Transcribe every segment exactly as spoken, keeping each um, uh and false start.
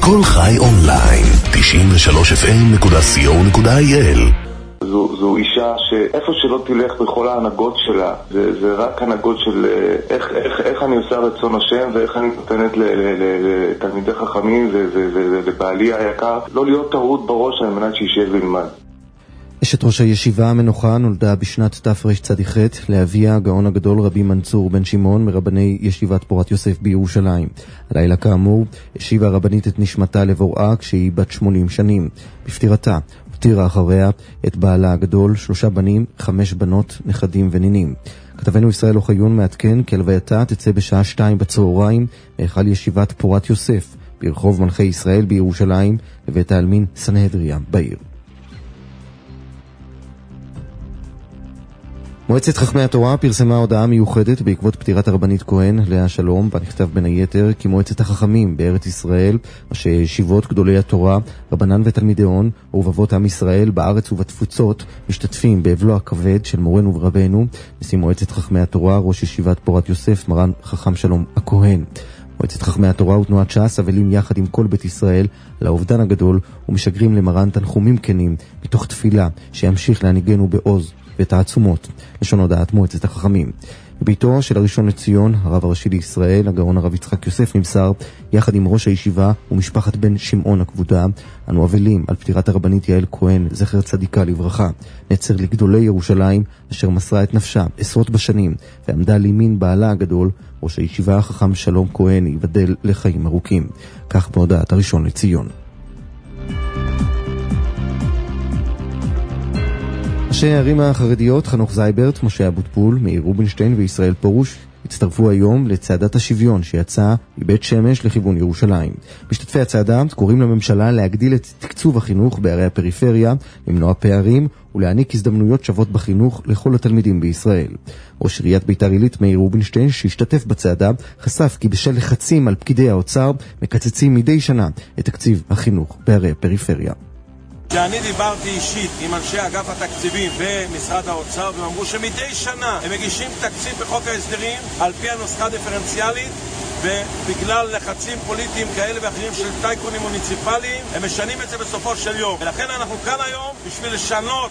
כל חי אונליין, תשעים ושלוש אף אם נקודה סי או נקודה איי אל. זו, זו אישה שאיפה שלא תלך בכל ההנהגות שלה, זה, זה רק הנהגות של איך, איך, איך אני עושה רצון השם ואיך אני נותנת לתלמידי חכמים ולבעלי היקר, לא להיות טעות בראש על מנת שישב וילמד. אשת ראש הישיבה המנוחה נולדה בשנת תרצ"ח לאביה הגאון הגדול רבי מנצור בן שמעון מרבני ישיבת פורת יוסף בירושלים. הלילה כאמור השיבה הרבנית את נשמתה לבוראה כשהיא בת שמונים שנים. בפטירתה הותירה אחריה את בעלה הגדול, שלושה בנים, חמש בנות, נכדים ונינים. כתבנו ישראל אוחיון מעדכן כי הלווייתה תצא בשעה שתיים בצהריים מהיכל ישיבת פורת יוסף ברחוב מלכי ישראל בירושלים לבית העלמין סנהדריה בעיר. מועצת חכמי התורה פרסמה הודעה מיוחדת בעקבות פטירת הרבנית כהן לאה שלום, ונכתב בין היתר כי מועצת החכמים בארץ ישראל, ראשי ישיבות גדולי התורה, רבנן ותלמידיון ורבבות עם ישראל בארץ ובתפוצות, משתתפים באבלו הכבד של מורנו ורבנו נשיא מועצת חכמי התורה, ראש ישיבת פורת יוסף מרן חכם שלום הכהן. מועצת חכמי התורה ותנועת ש"ס אבלים יחד עם כל בית ישראל על האובדן הגדול ומשגרים למרן תנחומים כנים מתוך תפילה שימשיך להנהיגנו בעוז ותעצומות. לשון הודעת מועצת החכמים. בביתו של הראשון לציון, הרב הראשי לישראל, הגאון הרב יצחק יוסף, נמסר יחד עם ראש הישיבה ומשפחת בן שמעון הכבודה, אנו אבלים על פטירת הרבנית יעל כהן, זכר צדיקה לברכה, נצר לגדולי ירושלים, אשר מסרה את נפשה עשרות בשנים ועמדה לימין בעלה הגדול, ראש הישיבה החכם שלום כהן, ייבדל לחיים ארוכים. כך בהודעת הראשון לציון. ראשי הערים החרדיות חנוך זייברט, משה אבוטבול, מאיר רובינשטיין וישראל פורוש הצטרפו היום לצעדת השוויון שיצאה מבית שמש לכיוון ירושלים. משתתפי הצעדה קוראים לממשלה להגדיל את תקצוב החינוך בערי הפריפריה, למנוע פערים ולהעניק הזדמנויות שוות בחינוך לכל התלמידים בישראל. ראש עיריית ביתר עילית מאיר רובינשטיין, שהשתתף בצעדה, חשף כי בשל לחצים על פקידי האוצר מקצצים מדי שנה את תקציב החינוך בערי הפריפריה. שאני דיברתי אישית עם אנשי אגף התקציבים במשרד האוצר, והם אמרו שמדי שנה הם מגישים תקציב בחוק ההסדרים על פי הנוסחה דיפרנציאלית, ובגלל לחצים פוליטיים כאלה ואחרים של טייקונים מוניציפליים הם משנים את זה בסופו של יום, ולכן אנחנו כאן היום בשביל לשנות.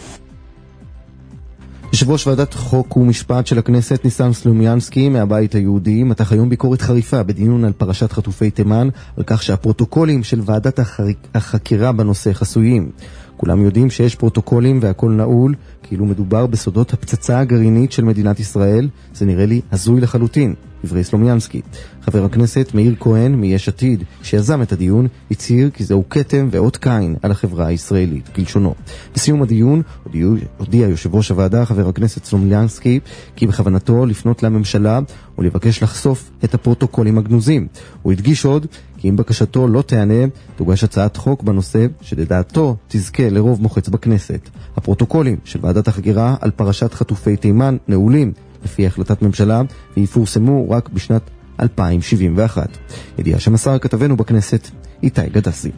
יושב ראש ועדת חוק ומשפט של הכנסת ניסן סלומיאנסקי מהבית היהודי מתח היום ביקורת חריפה בדיון על פרשת חטופי תימן, על כך שהפרוטוקולים של ועדת החקירה בנושא חסויים. כולם יודעים שיש פרוטוקולים והכל נעול, כאילו מדובר בסודות הפצצה הגרעינית של מדינת ישראל. זה נראה לי הזוי לחלוטין, דברי סלומיאנסקי. חבר הכנסת מאיר כהן מיש עתיד, שיזם את הדיון, הצהיר כי זהו כתם ואות קין על החברה הישראלית, כלשונו. בסיום הדיון הודיע יושב ראש הוועדה, חבר הכנסת סלומיאנסקי, כי בכוונתו לפנות לממשלה ולבקש לחשוף את הפרוטוקולים הגנוזים. הוא הדגיש עוד כי אם בקשתו לא תענה, תוגש הצעת חוק בנושא שלדעתו תזכה לרוב מוחץ בכנסת. הפרוטוקולים של ועדת החקירה על פרשת חטופי תימן נעולים לפי החלטת ממשלה, ויפורסמו רק בשנת אלפיים שבעים ואחת. ידיעה שמסר כתבנו בכנסת איתי גדסי.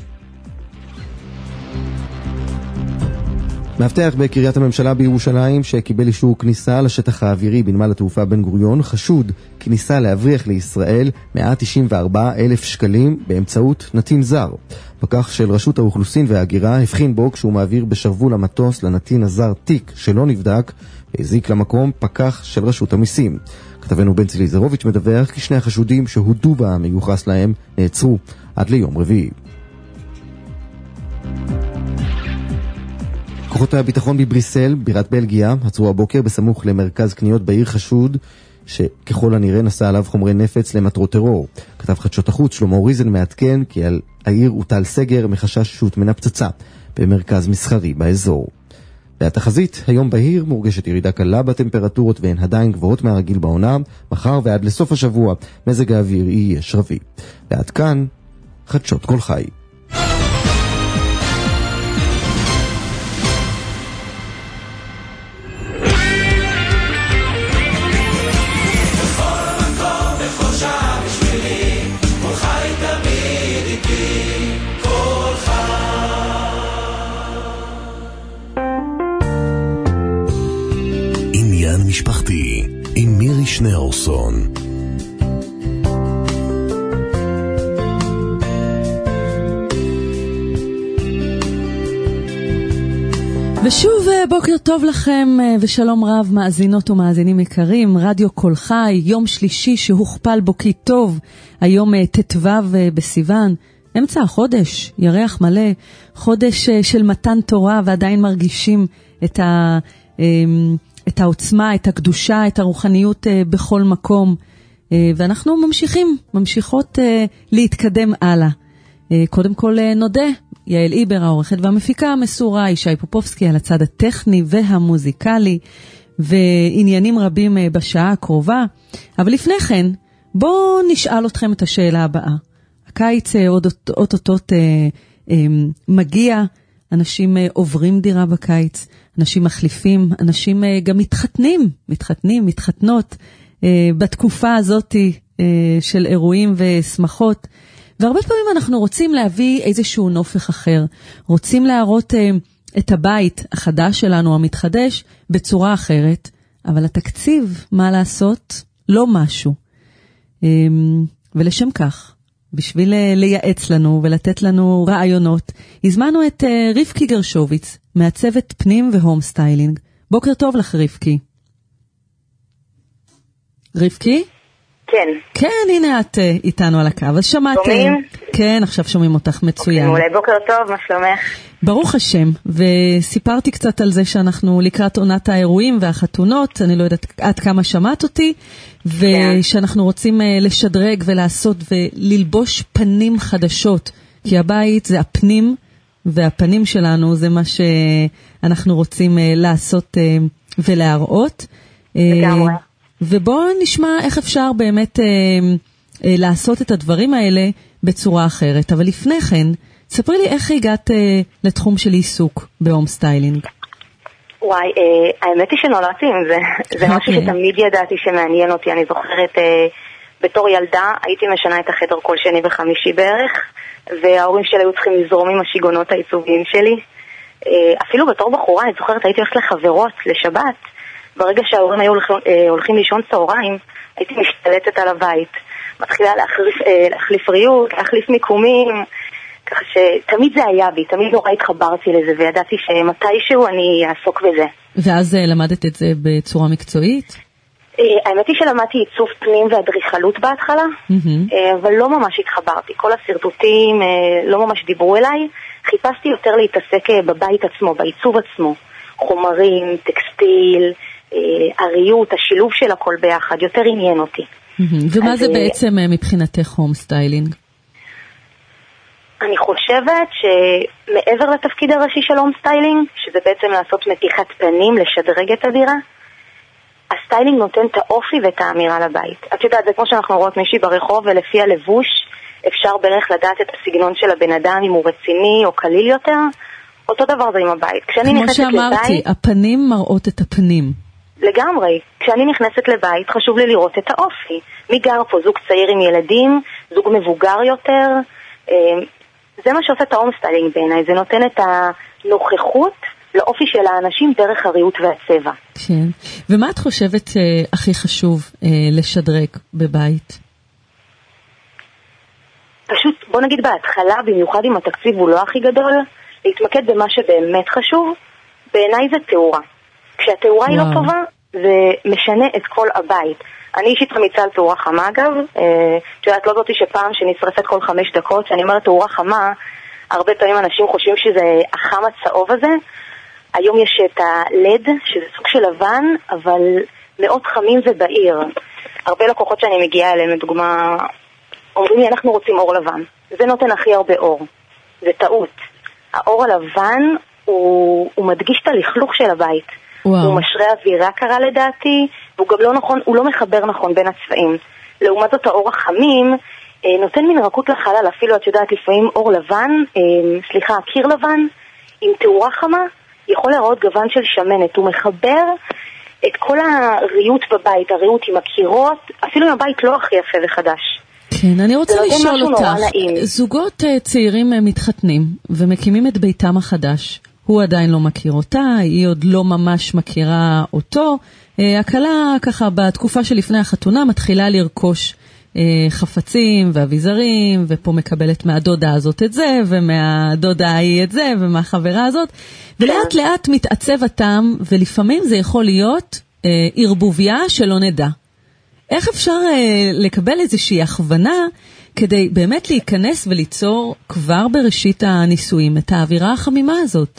מאבטח בקריית הממשלה בירושלים שקיבל אישור כניסה לשטח האווירי בנמל התעופה בן גוריון חשוד כניסה להבריח לישראל מאה תשעים וארבעה אלף שקלים באמצעות נתין זר. פקח של רשות האוכלוסין וההגירה הבחין בו כשהוא מעביר בשרוול המטוס לנתין הזר תיק שלא נבדק, והזיק למקום פקח של רשות המיסים. כתבנו בן צלי זרוביץ' מדווח כי שני החשודים שהודו במיוחס להם נעצרו עד ליום רביעי. כוחות הביטחון בבריסל, בירת בלגיה, עצרו הבוקר בסמוך למרכז קניות בעיר חשוד שככל הנראה נסע עליו חומרי נפץ למטרות טרור. כתב חדשות החוץ שלמה ריזן מעדכן כי על העיר הוטל סגר מחשש שהוטמנה פצצה במרכז מסחרי באזור. והתחזית היום בהיר מורגשת ירידה קלה בטמפרטורות והן עדיין גבוהות מהרגיל בעונה. מחר ועד לסוף השבוע מזג האוויר יהיה שרבי. ועד כאן חדשות כל חי. משפחתי עם מירי שניאורסון. ושוב בוקר טוב לכם ושלום רב מאזינות ומאזינים יקרים, רדיו כל חי, יום שלישי שהוכפל בו כי טוב, היום תתוו בסיוון, אמצע החודש, ירח מלא, חודש של מתן תורה ועדיין מרגישים את, ה, את העוצמה, את הקדושה, את הרוחניות בכל מקום, ואנחנו ממשיכים, ממשיכות להתקדם הלאה. קודם כל נודה, יעל איבר, העורכת והמפיקה המסורה, ישי פופובסקי על הצד הטכני והמוזיקלי, ועניינים רבים בשעה הקרובה. אבל לפני כן, בואו נשאל אתכם את השאלה הבאה. הקיץ עוד אוטוטות מגיע, אנשים עוברים דירה בקיץ, אנשים מחליפים, אנשים גם מתחתנים, מתחתנים, מתחתנות, בתקופה הזאת של אירועים ושמחות, והרבה פעמים אנחנו רוצים להביא איזשהו נופך אחר, רוצים להראות אה, את הבית החדש שלנו, המתחדש, בצורה אחרת, אבל התקציב, מה לעשות? לא משהו. אה, ולשם כך, בשביל לייעץ לנו ולתת לנו רעיונות, הזמנו את אה, רבקי גרשוביץ, מעצבת פנים והום סטיילינג. בוקר טוב לך רבקי. רבקי? כן. כן, הנה את איתנו על הקו, אז שמעתם. שומעים? כן, עכשיו שומעים אותך מצוין. אולי בוקר טוב, מה שלומך? ברוך השם, וסיפרתי קצת על זה שאנחנו לקראת עונת האירועים והחתונות, אני לא יודעת עד כמה שמעת אותי, ושאנחנו רוצים לשדרג ולעשות וללבוש פנים חדשות, כי הבית זה הפנים, והפנים שלנו זה מה שאנחנו רוצים לעשות ולהראות. לגמרי. ובואו נשמע איך אפשר באמת אה, אה, לעשות את הדברים האלה בצורה אחרת. אבל לפני כן, ספרי לי איך הגעת אה, לתחום של עיסוק בהום סטיילינג. וואי, אה, האמת היא שנולדתי עם זה. זה okay. משהו שתמיד ידעתי שמעניין אותי. אני זוכרת, אה, בתור ילדה הייתי משנה את החדר כל שני וחמישי בערך, וההורים שלי היו צריכים לזרום עם השיגונות העיצוביים שלי. אה, אפילו בתור בחורה, אני זוכרת, הייתי הולכת לחברות, לשבת, ברגע שההורים היו הולכים לישון צהריים, הייתי משתלטת על הבית. מתחילה להחליף, להחליף ריהוט, להחליף מיקומים, ככה שתמיד זה היה בי, תמיד נורא התחברתי לזה, וידעתי שמתישהו אני אעסוק בזה. ואז למדת את זה בצורה מקצועית? האמת היא שלמדתי עיצוב פנים ואדריכלות בהתחלה, אבל לא ממש התחברתי. כל הסרטוטים לא ממש דיברו אליי, חיפשתי יותר להתעסק בבית עצמו, בעיצוב עצמו. חומרים, טקסטיל, הריהוט, השילוב של הכל ביחד, יותר עניין אותי. ומה זה בעצם מבחינתך הום סטיילינג? אני חושבת שמעבר לתפקיד הראשי של הום סטיילינג, שזה בעצם לעשות מתיחת פנים, לשדרג את הדירה, הסטיילינג נותן את האופי ואת האמירה לבית. את יודעת, זה כמו שאנחנו רואות מישהי ברחוב, ולפי הלבוש אפשר בערך לדעת את הסגנון של הבן אדם, אם הוא רציני או קליל יותר. אותו דבר זה עם הבית. כמו שאמרתי, לבית, הפנים מראות את הפנים. לגמרי. כשאני נכנסת לבית, חשוב לי לראות את האופי. מי גר פה? זוג צעיר עם ילדים, זוג מבוגר יותר. זה מה שעושה את ההום סטיילינג בעיניי. זה נותן את הנוכחות לאופי של האנשים דרך הריהוט והצבע. כן. ומה את חושבת הכי חשוב לשדרג בבית? פשוט, בוא נגיד בהתחלה, במיוחד אם התקציב הוא לא הכי גדול, להתמקד במה שבאמת חשוב, בעיניי זה תאורה. כשהתאורה היא לא טובה, זה משנה את כל הבית. אני אישית חמיצה על תאורה חמה אגב, את יודעת, לא זאתי שפעם שנשרפת כל חמש דקות, שאני אומרת תאורה חמה, הרבה פעמים אנשים חושבים שזה החם הצהוב הזה, היום יש את ה-לד, שזה סוג של לבן, אבל מאוד חמים ובעיר. הרבה לקוחות שאני מגיעה אליהם, לדוגמה, אומרים לי, אנחנו רוצים אור לבן. זה נותן הכי הרבה אור. זה טעות. האור הלבן הוא, הוא מדגיש את הלכלוך של הבית. וואו. הוא משרה אווירה קרה לדעתי, והוא גם לא נכון, הוא לא מחבר נכון בין הצבעים. לעומת זאת האור החמים נותן מין רכות לחלל, אפילו את יודעת לפעמים אור לבן, סליחה, קיר לבן, עם תאורה חמה, יכול להראות גוון של שמנת. הוא מחבר את כל הריהוט בבית, הריהוט עם הקירות, אפילו אם הבית לא הכי יפה וחדש. כן, אני רוצה לשאול אותך, זוגות צעירים מתחתנים ומקימים את ביתם החדש, הוא עדיין לא מכיר אותה, היא עוד לא ממש מכירה אותו, הכלה ככה בתקופה שלפני החתונה מתחילה לרכוש חפצים ואביזרים, ופה מקבלת מהדודה הזאת את זה, ומהדודה ההיא את זה, ומהחברה הזאת, ולאט לאט מתעצב הטעם, ולפעמים זה יכול להיות ערבוביה שלא נדע. איך אפשר לקבל איזושהי הכוונה, כדי באמת להיכנס וליצור כבר בראשית הניסויים את האווירה החמימה הזאת?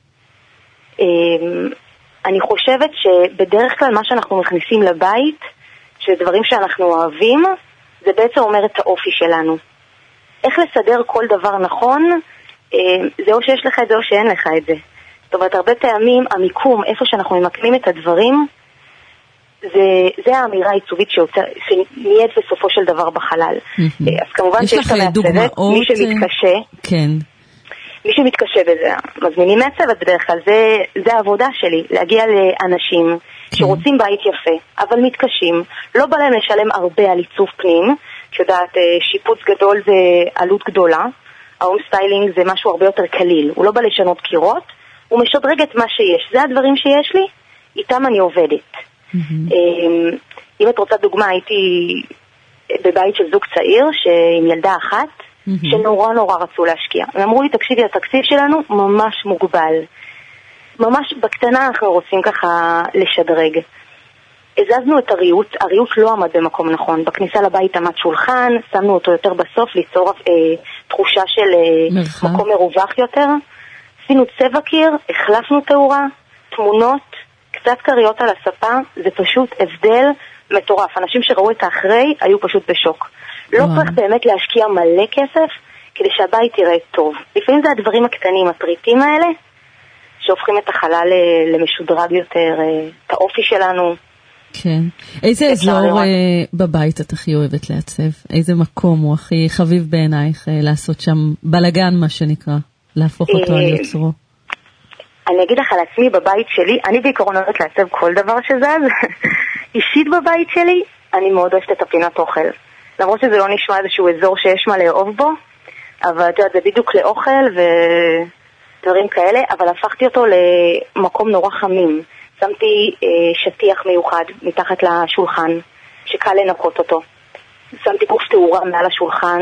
אני חושבת שבדרך כלל מה שאנחנו מכניסים לבית, שדברים שאנחנו אוהבים, זה בעצם אומר את האופי שלנו. איך לסדר כל דבר נכון, זה או שיש לך את זה או שאין לך את זה. זאת אומרת, הרבה פעמים המיקום, איפה שאנחנו ממקמים את הדברים, זה, זה האמירה העיצובית שנהיית בסופו של דבר בחלל. אז כמובן שיש את המעצבת, מי שמתקשה, כן. מי שמתקשה בזה, מזמינים מעצבת בדרך כלל, זה, זה העבודה שלי, להגיע לאנשים שרוצים בית יפה, אבל מתקשים, לא בא להם לשלם הרבה על עיצוב פנים, שיודעת, שיפוץ גדול זה עלות גדולה, ההום סטיילינג זה משהו הרבה יותר קליל, הוא לא בא לשנות קירות, הוא משדרג את מה שיש, זה הדברים שיש לי, איתם אני עובדת. אם את רוצה דוגמה, הייתי בבית של זוג צעיר עם ילדה אחת, שנורא נורא רצו להשקיע. הם אמרו לי, תקשיבי, התקציב שלנו ממש מוגבל. ממש בקטנה אנחנו רוצים ככה לשדרג. הזזנו את הריהוט, הריהוט לא עמד במקום נכון. בכניסה לבית עמד שולחן, שמנו אותו יותר בסוף, ליצור אה, תחושה של אה, מקום מרווח יותר. עשינו צבע קיר, החלפנו תאורה, תמונות, קצת קריות על הספה, זה פשוט הבדל מטורף. אנשים שראו את האחרי היו פשוט בשוק. לא צריך באמת להשקיע מלא כסף כדי שהבית יראה טוב. לפעמים זה הדברים הקטנים, הפריטים האלה, שהופכים את החלל למשודרג יותר, את האופי שלנו. כן. איזה אזור בבית את הכי אוהבת לעצב? איזה מקום הוא הכי חביב בעינייך לעשות שם בלגן, מה שנקרא, להפוך אותו על יוצרו? אני אגיד לך על עצמי, בבית שלי, אני בעיקרון אוהבת לעצב כל דבר שזז. אישית בבית שלי, אני מאוד אוהבת את הפינת אוכל. למרות שזה לא נשמע איזשהו אזור שיש מה לאהוב בו, אבל אתה יודע, זה בדיוק לאוכל ודברים כאלה, אבל הפכתי אותו למקום נורא חמים. שמתי אה, שטיח מיוחד מתחת לשולחן, שקל לנקות אותו. שמתי גוף תאורה מעל השולחן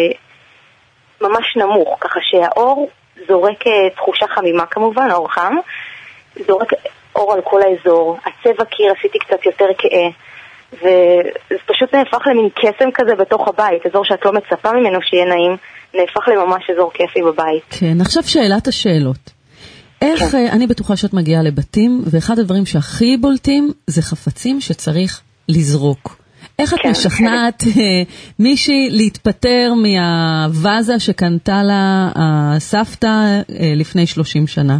שממש נמוך, ככה שהאור זורק תחושה חמימה כמובן, האור חם, זורק אור על כל האזור. הצבע קיר עשיתי קצת יותר כאה. וזה פשוט נהפך למין קסם כזה בתוך הבית, אזור שאת לא מצפה ממנו שיהיה נעים, נהפך לממש אזור כיפי בבית. כן, עכשיו שאלת השאלות. איך, כן. אני בטוחה שאת מגיעה לבתים, ואחד הדברים שהכי בולטים זה חפצים שצריך לזרוק. איך את כן. משכנעת מישהי להתפטר מהווזה שקנתה לה הסבתא לפני שלושים שנה?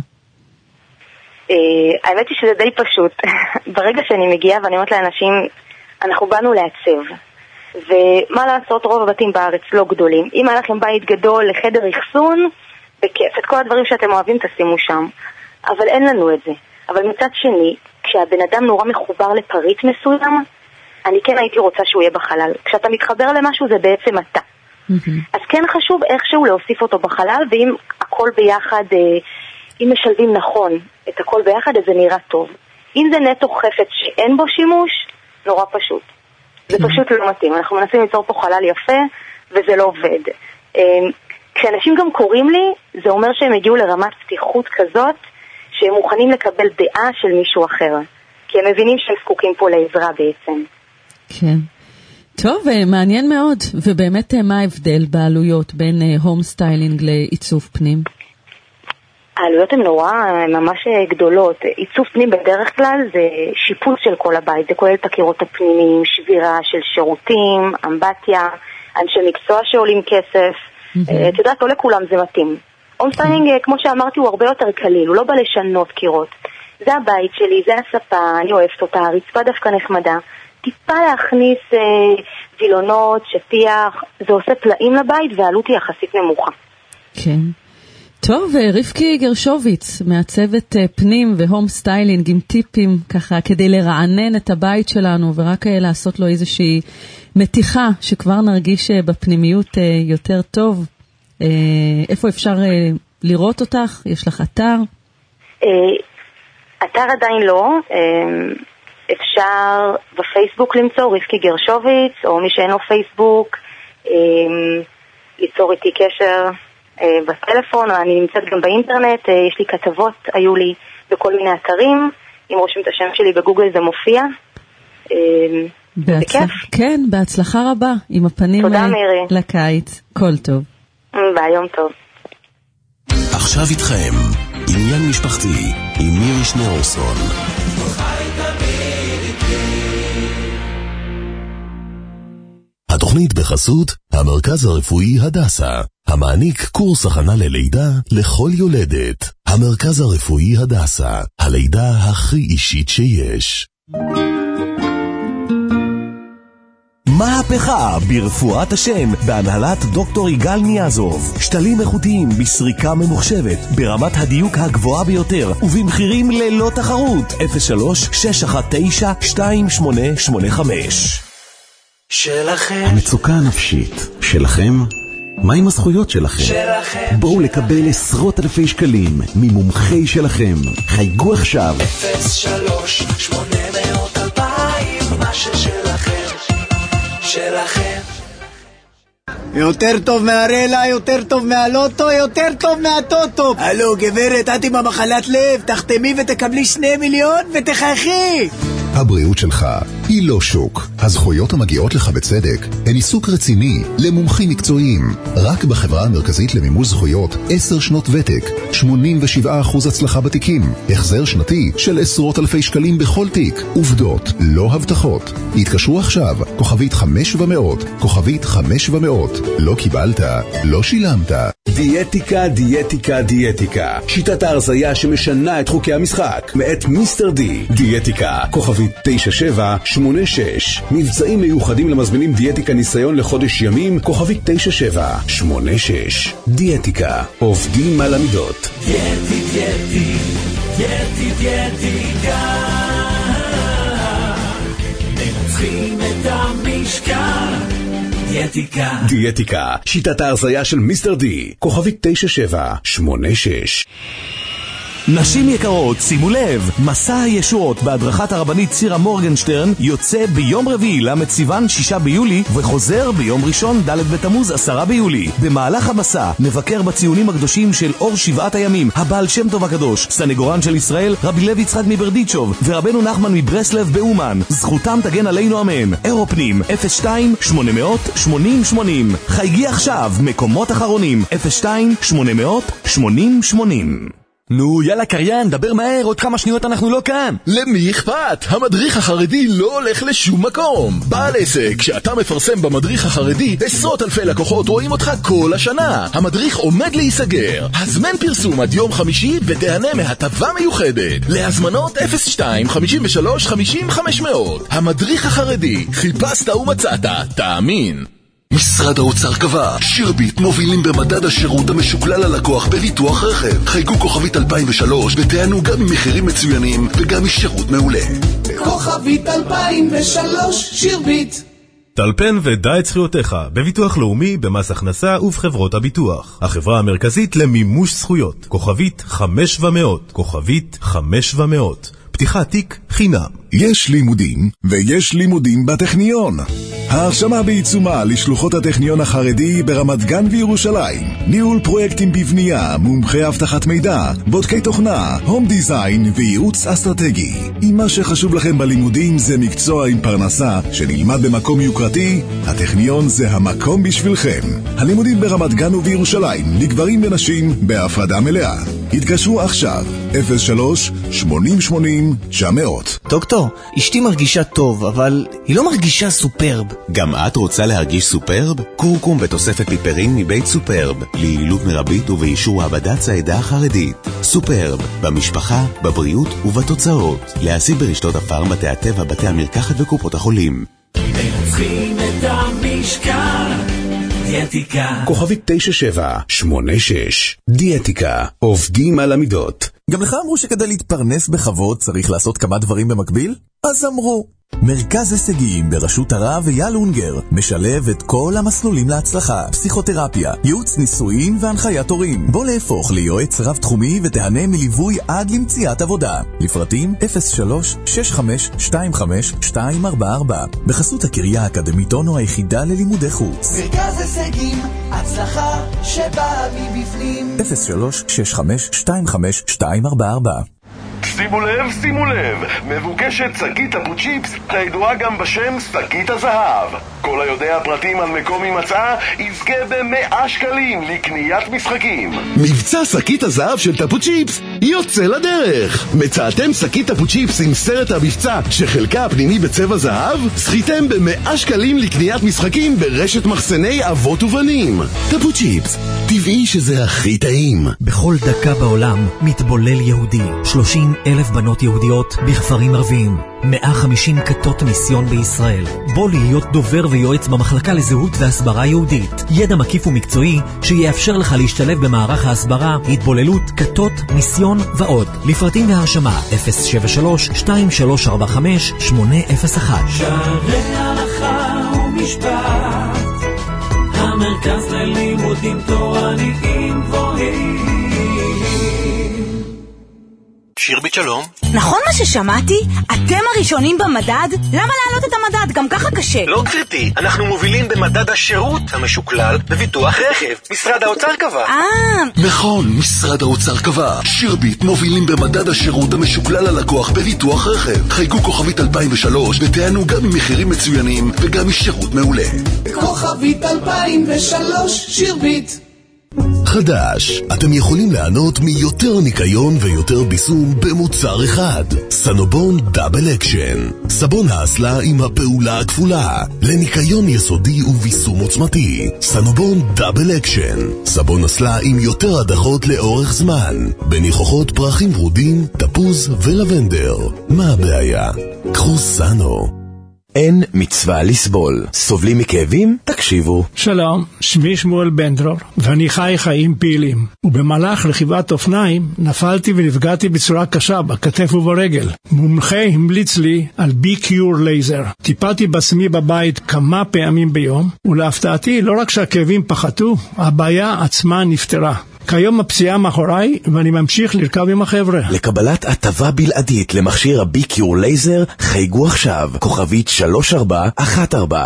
האמת היא שזה די פשוט. ברגע שאני מגיעה ואני אומרת לאנשים, אנחנו באנו לעצב, ומה לעשות, רוב הבתים בארץ לא גדולים. אם היה לכם בית גדול לחדר יחסון, בכיף, את כל הדברים שאתם אוהבים תשימו שם, אבל אין לנו את זה. אבל מצד שני, כשהבן אדם נורא מחובר לפריט מסוים, אני כן הייתי רוצה שהוא יהיה בחלל. כשאתה מתחבר למשהו זה בעצם אתה. אז כן חשוב איכשהו להוסיף אותו בחלל, ואם הכל ביחד, אם משלבים נכון את הכל ביחד, אז זה נראה טוב. אם זה נטו חפץ שאין בו שימוש, נורא פשוט. זה פשוט לא מתאים. אנחנו מנסים ליצור פה חלל יפה, וזה לא עובד. כשאנשים גם קוראים לי, זה אומר שהם הגיעו לרמת פתיחות כזאת, שהם מוכנים לקבל דעה של מישהו אחר. כי הם מבינים שהם זקוקים פה לעזרה בעצם. כן. טוב, מעניין מאוד. ובאמת, מה ההבדל בעלויות בין הום סטיילינג לעיצוב פנים? העלויות הן נורא, הן ממש גדולות. עיצוב פנים בדרך כלל זה שיפוץ של כל הבית. זה כולל את הקירות הפנימיים, שבירה של שירותים, אמבטיה, אנשי מקצוע שעולים כסף. את יודעת, לא לכולם זה מתאים. הום סטיילינג, כמו שאמרתי, הוא הרבה יותר קליל, הוא לא בא לשנות קירות. זה הבית שלי, זה הספה, אני אוהבת אותה, הרצפה דווקא נחמדה. טיפה להכניס אה, וילונות, שטיח, זה עושה פלאים לבית והעלות היא יחסית נמוכה. כן. טוב, רבקי גרשוביץ, מעצבת פנים והום סטיילינג עם טיפים ככה כדי לרענן את הבית שלנו ורק לעשות לו איזושהי מתיחה שכבר נרגיש בפנימיות יותר טוב. איפה אפשר לראות אותך? יש לך אתר? אתר עדיין לא. אפשר בפייסבוק למצוא רבקי גרשוביץ, או מי שאין לו פייסבוק, ליצור איתי קשר בטלפון, או אני נמצאת גם באינטרנט, יש לי כתבות, היו לי בכל מיני אתרים, אם רושמים את השם שלי בגוגל זה מופיע. בהצלח... כן, בהצלחה רבה, עם הפנים לקיץ, כל טוב. ביי, יום טוב. עכשיו איתכם, עניין משפחתי, עם מירי שניאורסון. התוכנית בחסות המרכז הרפואי הדסה, המעניק קורס הכנה ללידה לכל יולדת. המרכז הרפואי הדסה, הלידה הכי אישית שיש. מהפכה ברפואת השן בהנהלת דוקטור יגאל ניאזוב. שתלים איכותיים בסריקה ממוחשבת ברמת הדיוק הגבוהה ביותר ובמחירים ללא תחרות. אפס שלוש שש אחת תשע שתיים שמונה שמונה חמש. שלכם. המצוקה הנפשית שלכם? מה עם הזכויות שלכם? שלכם. בואו לקבל עשרות אלפי שקלים ממומחי שלכם. חייגו עכשיו. אפס שלוש שמונה מאות אלפיים. מה ששלכם. שלכם. יותר טוב מהרלה, יותר טוב מהלוטו, יותר טוב מהטוטו. הלו גברת, את עם המחלת לב, תחתמי ותקבלי שני מיליון ותחייכי. הבריאות שלך היא לא שוק. הזכויות המגיעות לך בצדק הן עיסוק רציני למומחים מקצועיים. רק בחברה המרכזית למימוש זכויות עשר שנות ותק, שמונים ושבעה אחוז הצלחה בתיקים, החזר שנתי של עשרות אלפי שקלים בכל תיק. עובדות, לא הבטחות. התקשרו עכשיו, כוכבית חמש ומאות, כוכבית חמש ומאות. לא קיבלת, לא שילמת. דיאטיקה, דיאטיקה, דיאטיקה. שיטת ההרזיה שמשנה את חוקי המשחק. מאת מיסטר די. דיאטיקה, כוכבית תשע שבע שמונה שש. מבצעים מיוחדים למזמינים דיאטיקה ניסיון לחודש ימים, כוכבית תשע שבע שמונה שש. דיאטיקה, עובדים על המידות. דיאטי, דיאטי, דיאטי, דיאטיקה. מנצחים את המשקל. דיאטיקה. דיאטיקה, שיטת ההרזיה של מיסטר די, כוכבית תשע שבע שמונה שש. נשים יקרות, שימו לב, מסע הישועות בהדרכת הרבנית צירה מורגנשטרן יוצא ביום רביעי למד סיוון שישה ביולי וחוזר ביום ראשון ד' בתמוז עשרה ביולי. במהלך המסע נבקר בציונים הקדושים של אור שבעת הימים, הבעל שם טוב הקדוש, סנגורן של ישראל רבי לוי יצחק מברדיצ'וב ורבנו נחמן מברסלב באומן. זכותם תגן עלינו אמן. אירופנים אפס שתיים שמונה מאות שמונים שמונים. חייגי עכשיו, מקומות אחרונים אפס שתיים שמונה מאות שמונים שמונים. נו, יאללה קריין, דבר מהר, עוד כמה שניות אנחנו לא כאן. למי אכפת? המדריך החרדי לא הולך לשום מקום. בעל עסק, שאתה מפרסם במדריך החרדי, עשרות אלפי לקוחות רואים אותך כל השנה. המדריך עומד להיסגר. הזמן פרסום עד יום חמישי ותהנה מהטבה מיוחדת. להזמנות אפס שתיים חמישים ושלוש חמישים חמש מאות. המדריך החרדי, חיפשת ומצאת, תאמין. משרד האוצר קבע, שירביט מובילים במדד השירות המשוקלל ללקוח בביטוח רכב. חייגו כוכבית אלפיים ושלוש ותענו גם ממחירים מצוינים וגם משירות מעולה. כוכבית אלפיים ושלוש, שירביט. טלפן ודע את זכויותיך בביטוח לאומי, במס הכנסה ובחברות הביטוח. החברה המרכזית למימוש זכויות, כוכבית חמש ומאות, כוכבית חמש ומאות. פתיחת תיק חינם. יש לימודים ויש לימודים בטכניון. ההרשמה בעיצומה לשלוחות הטכניון החרדי ברמת גן וירושלים. ניהול פרויקטים בבנייה, מומחי הבטחת מידע, בודקי תוכנה, הום דיזיין וייעוץ אסטרטגי. אם מה שחשוב לכם בלימודים זה מקצוע עם פרנסה שנלמד במקום יוקרתי, הטכניון זה המקום בשבילכם. הלימודים ברמת גן ובירושלים לגברים ונשים בהפרדה מלאה. התקשרו עכשיו אפס שלוש שמונים שמונים תשע מאות. דוקטור, אשתי מרגישה טוב, אבל היא לא מרגישה סופרב. גם את רוצה להרגיש סופרב? קורקום ותוספת פיפרין מבית סופרב, ליעילות מרבית ובאישור מעבדת העדה החרדית. סופרב, במשפחה, בבריאות ובתוצאות. להשיג ברשתות הפארם, בתי הטבע, בתי המרקחת וקופות החולים. מנצחים את המשקל. דיאטיקה. כוכבית תשע שבע שמונה שש. דיאטיקה, עובדים על המידות. גם לך אמרו שכדי להתפרנס בכבוד צריך לעשות כמה דברים במקביל? אז אמרו, מרכז הישגים בראשות הרב אייל אונגר משלב את כל המסלולים להצלחה, פסיכותרפיה, ייעוץ ניסויים והנחיית הורים. בוא להפוך ליועץ רב תחומי ותהנה מליווי עד למציאת עבודה. לפרטים אפס שלוש שש חמש שתיים חמש שתיים ארבע ארבע בחסות הקריה האקדמית אונו היחידה ללימודי חוץ. מרכז הישגים, הצלחה שבאה מבפנים. אפס שלוש שש חמש שתיים חמש שתיים ארבע ארבע. שימו לב, שימו לב, מבוקשת שקית טפוצ'יפס, הידועה גם בשם שקית הזהב. כל היודע פרטים על מקום הימצאה יזכה ב-מאה שקלים לקניית משחקים. מבצע שקית הזהב של טפוצ'יפס יוצא לדרך. מצאתם שקית טפוצ'יפס עם סרט המבצע שחלקה הפנימי בצבע זהב? זכיתם ב-מאה שקלים לקניית משחקים ברשת מחסני אבות ובנים. טפוצ'יפס, טבעי שזה הכי טעים. בכל דקה בעולם מתבולל יהודי. שלושים אלף בנות יהודיות בכפרים ערביים. מאה וחמישים כתות מיסיון בישראל. בוא להיות דובר ויועץ במחלקה לזהות והסברה יהודית. ידע מקיף ומקצועי שיאפשר לך להשתלב במערך ההסברה, התבוללות, כתות, מיסיון ועוד. לפרטים והרשמה אפס שבע שלוש שתיים שלוש ארבע חמש שמונה אפס אחת. שערי הלכה ומשפט, המרכז ללימודים תורניים גבוהים. שירבית שלום. נכון מה ששמעתי? אתם הראשונים במדד? למה להעלות את המדד? גם ככה קשה. לא גברתי, אנחנו מובילים במדד השירות המשוקלל בביטוח רכב. משרד האוצר קבע. אה. נכון, משרד האוצר קבע. שירבית מובילים במדד השירות המשוקלל ללקוח בביטוח רכב. חייגו כוכבית אלפיים ושלוש ותענו גם עם מחירים מצוינים וגם משרות מעולה. כוכבית אלפיים ושלוש, שירבית. חדש, אתם יכולים לענות מיותר ניקיון ויותר ביסום במוצר אחד. סנובון דאבל אקשן, סבון האסלה עם הפעולה הכפולה, לניקיון יסודי וביסום עוצמתי. סנובון דאבל אקשן, סבון אסלה עם יותר הדחות לאורך זמן, בניחוחות פרחים ורודים, תפוז ולבנדר. מה הבעיה? קחו סנו. אין מצווה לסבול. סובלים מכאבים? תקשיבו. שלום, שמי שמואל בנדרור, ואני חי חיים פעילים. ובמהלך רכיבת אופניים נפלתי ונפגעתי בצורה קשה בכתף וברגל. מומחה המליץ לי על בי-קיור לייזר. טיפלתי בעצמי בבית כמה פעמים ביום, ולהפתעתי לא רק שהכאבים פחתו, הבעיה עצמה נפתרה. כיום הפציעה מאחוריי ואני ממשיך לרכב עם החבר'ה. לקבלת הטבה בלעדית למכשיר הבי-קיור לייזר חייגו עכשיו, כוכבית שלוש ארבע אחת ארבע.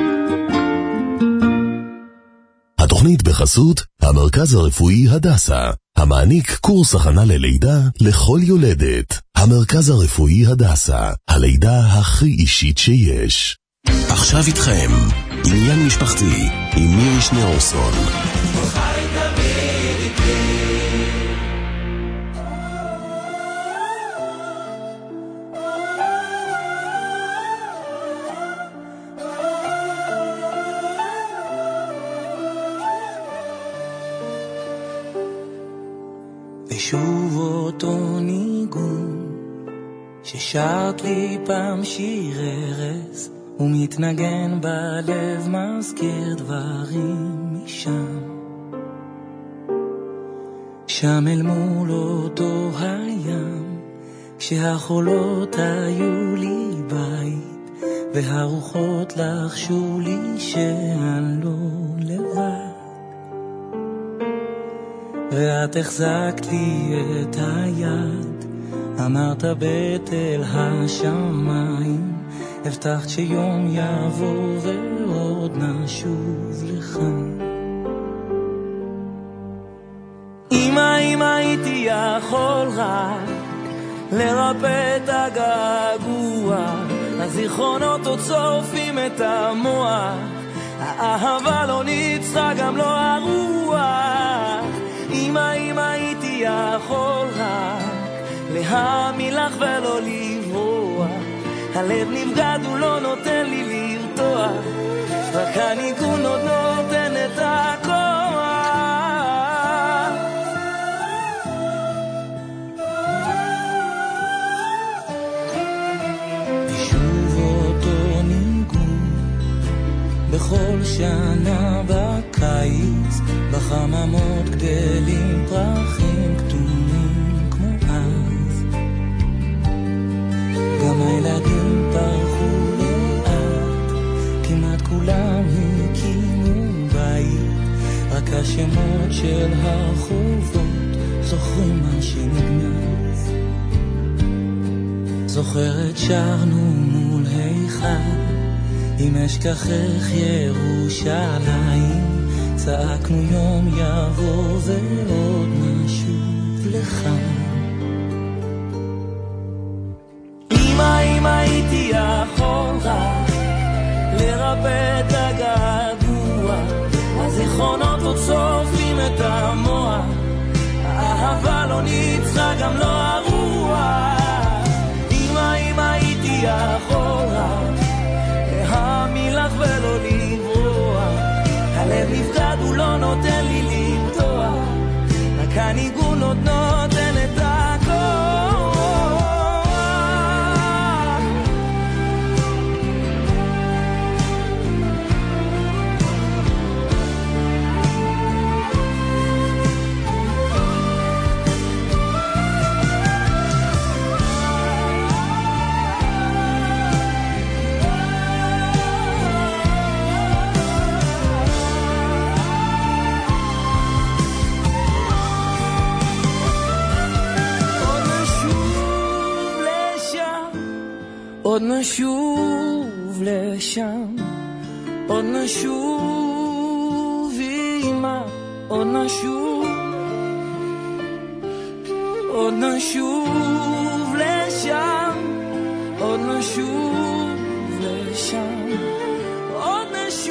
התוכנית בחסות המרכז הרפואי הדסה, המעניק קורס הכנה ללידה לכל יולדת. המרכז הרפואי הדסה, הלידה הכי אישית שיש. עכשיו איתכם, עניין משפחתי עם מירי שניאורסון. ושוב אותו ניגון ששרת לי פעם שיר ארז ומתנגן בלב, מזכיר דברים משם, שם אל מול אותו הים, כשהחולות היו לי בית והרוחות לחשו לי שאני לא לבד, ואת החזקת לי את היד, אמרת בתל השמיים, הבטחת שיום יבוא ועוד נשוב לך. אמא, אם הייתי יכול רק לרפא את הגעגוע, הזיכרונות עוד שורפים את המוח, האהבה לא ניצחה גם לא הרוח. אמא, אם הייתי יכול רק להאמין לך ולא לברוח, הלב נבגד ולא נותן לי לרתוח, רק הניגון עוד נותן את הכוח. ושוב אותו ניגון בכל שנה בקיץ, בחממות גדלים פרחים כתומים כמו אז, גם הילדים פרחו טובות, זוכרים מה שנגנז. זוכרת שרנו מול היכל, אם אשכחך ירושלים, צעקנו יום יבוא ועוד נשוב לך. אמא, אם הייתי יכול רק לרפא את הגעגוע, הזיכרונות עוד שורפים את המוח, האהבה לא ניצחה גם לא הרוח. אמא, אם הייתי יכול רק להאמין לך ולא לברוח, הלב נפגד הוא לא נותן לי לפתוח, רק הניגון עוד נותן את הכל. עוד נשוב לשם, עוד נשוב אמא, עוד נשוב, עוד נשוב לשם, עוד נשוב לשם, עוד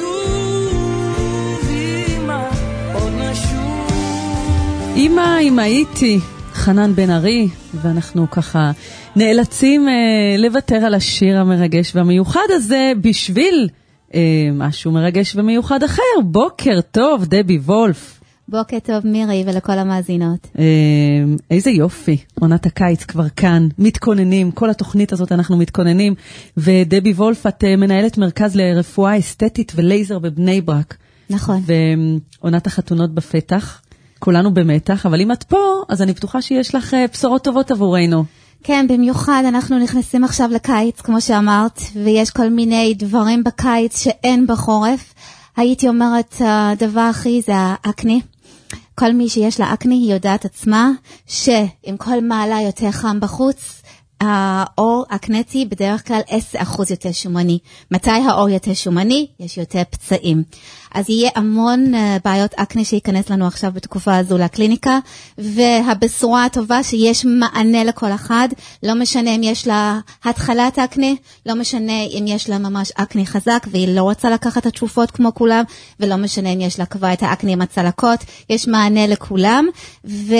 נשוב אמא, עוד נשוב. אמא, אם הייתי, חנן בן ארי, ואנחנו ככה נאלצים אה, לוותר על השיר המרגש והמיוחד הזה בשביל אה, משהו מרגש ומיוחד אחר. בוקר טוב, דבי וולף. בוקר טוב מירי ולכל המאזינות. אה, איזה יופי, עונת הקיץ כבר כאן, מתכוננים, כל התוכנית הזאת אנחנו מתכוננים, ודבי וולף, את אה, מנהלת מרכז לרפואה אסתטית ולייזר בבני ברק. נכון. ועונת החתונות בפתח. כולנו במתח, אבל אם את פה, אז אני בטוחה שיש לך בשורות טובות עבורנו. כן, במיוחד אנחנו נכנסים עכשיו לקיץ, כמו שאמרת, ויש כל מיני דברים בקיץ שאין בחורף. הייתי אומרת, הדבר הכי זה האקני. כל מי שיש לה אקני, היא יודעת עצמה, שאם כל מעלה יותר חם בחוץ, האור אקנטי בדרך כלל עשרה אחוז יותר שומני. מתי האור יותר שומני? יש יותר פצעים. אז יהיה המון בעיות אקני שיכנס לנו עכשיו בתקופה הזו לקליניקה, והבשורה הטובה שיש מענה לכל אחד, לא משנה אם יש לה התחלת אקני, לא משנה אם יש לה ממש אקני חזק והיא לא רוצה לקחת את התרופות כמו כולם, ולא משנה אם יש לה כבר את האקני עם הצלקות, יש מענה לכולם. ו...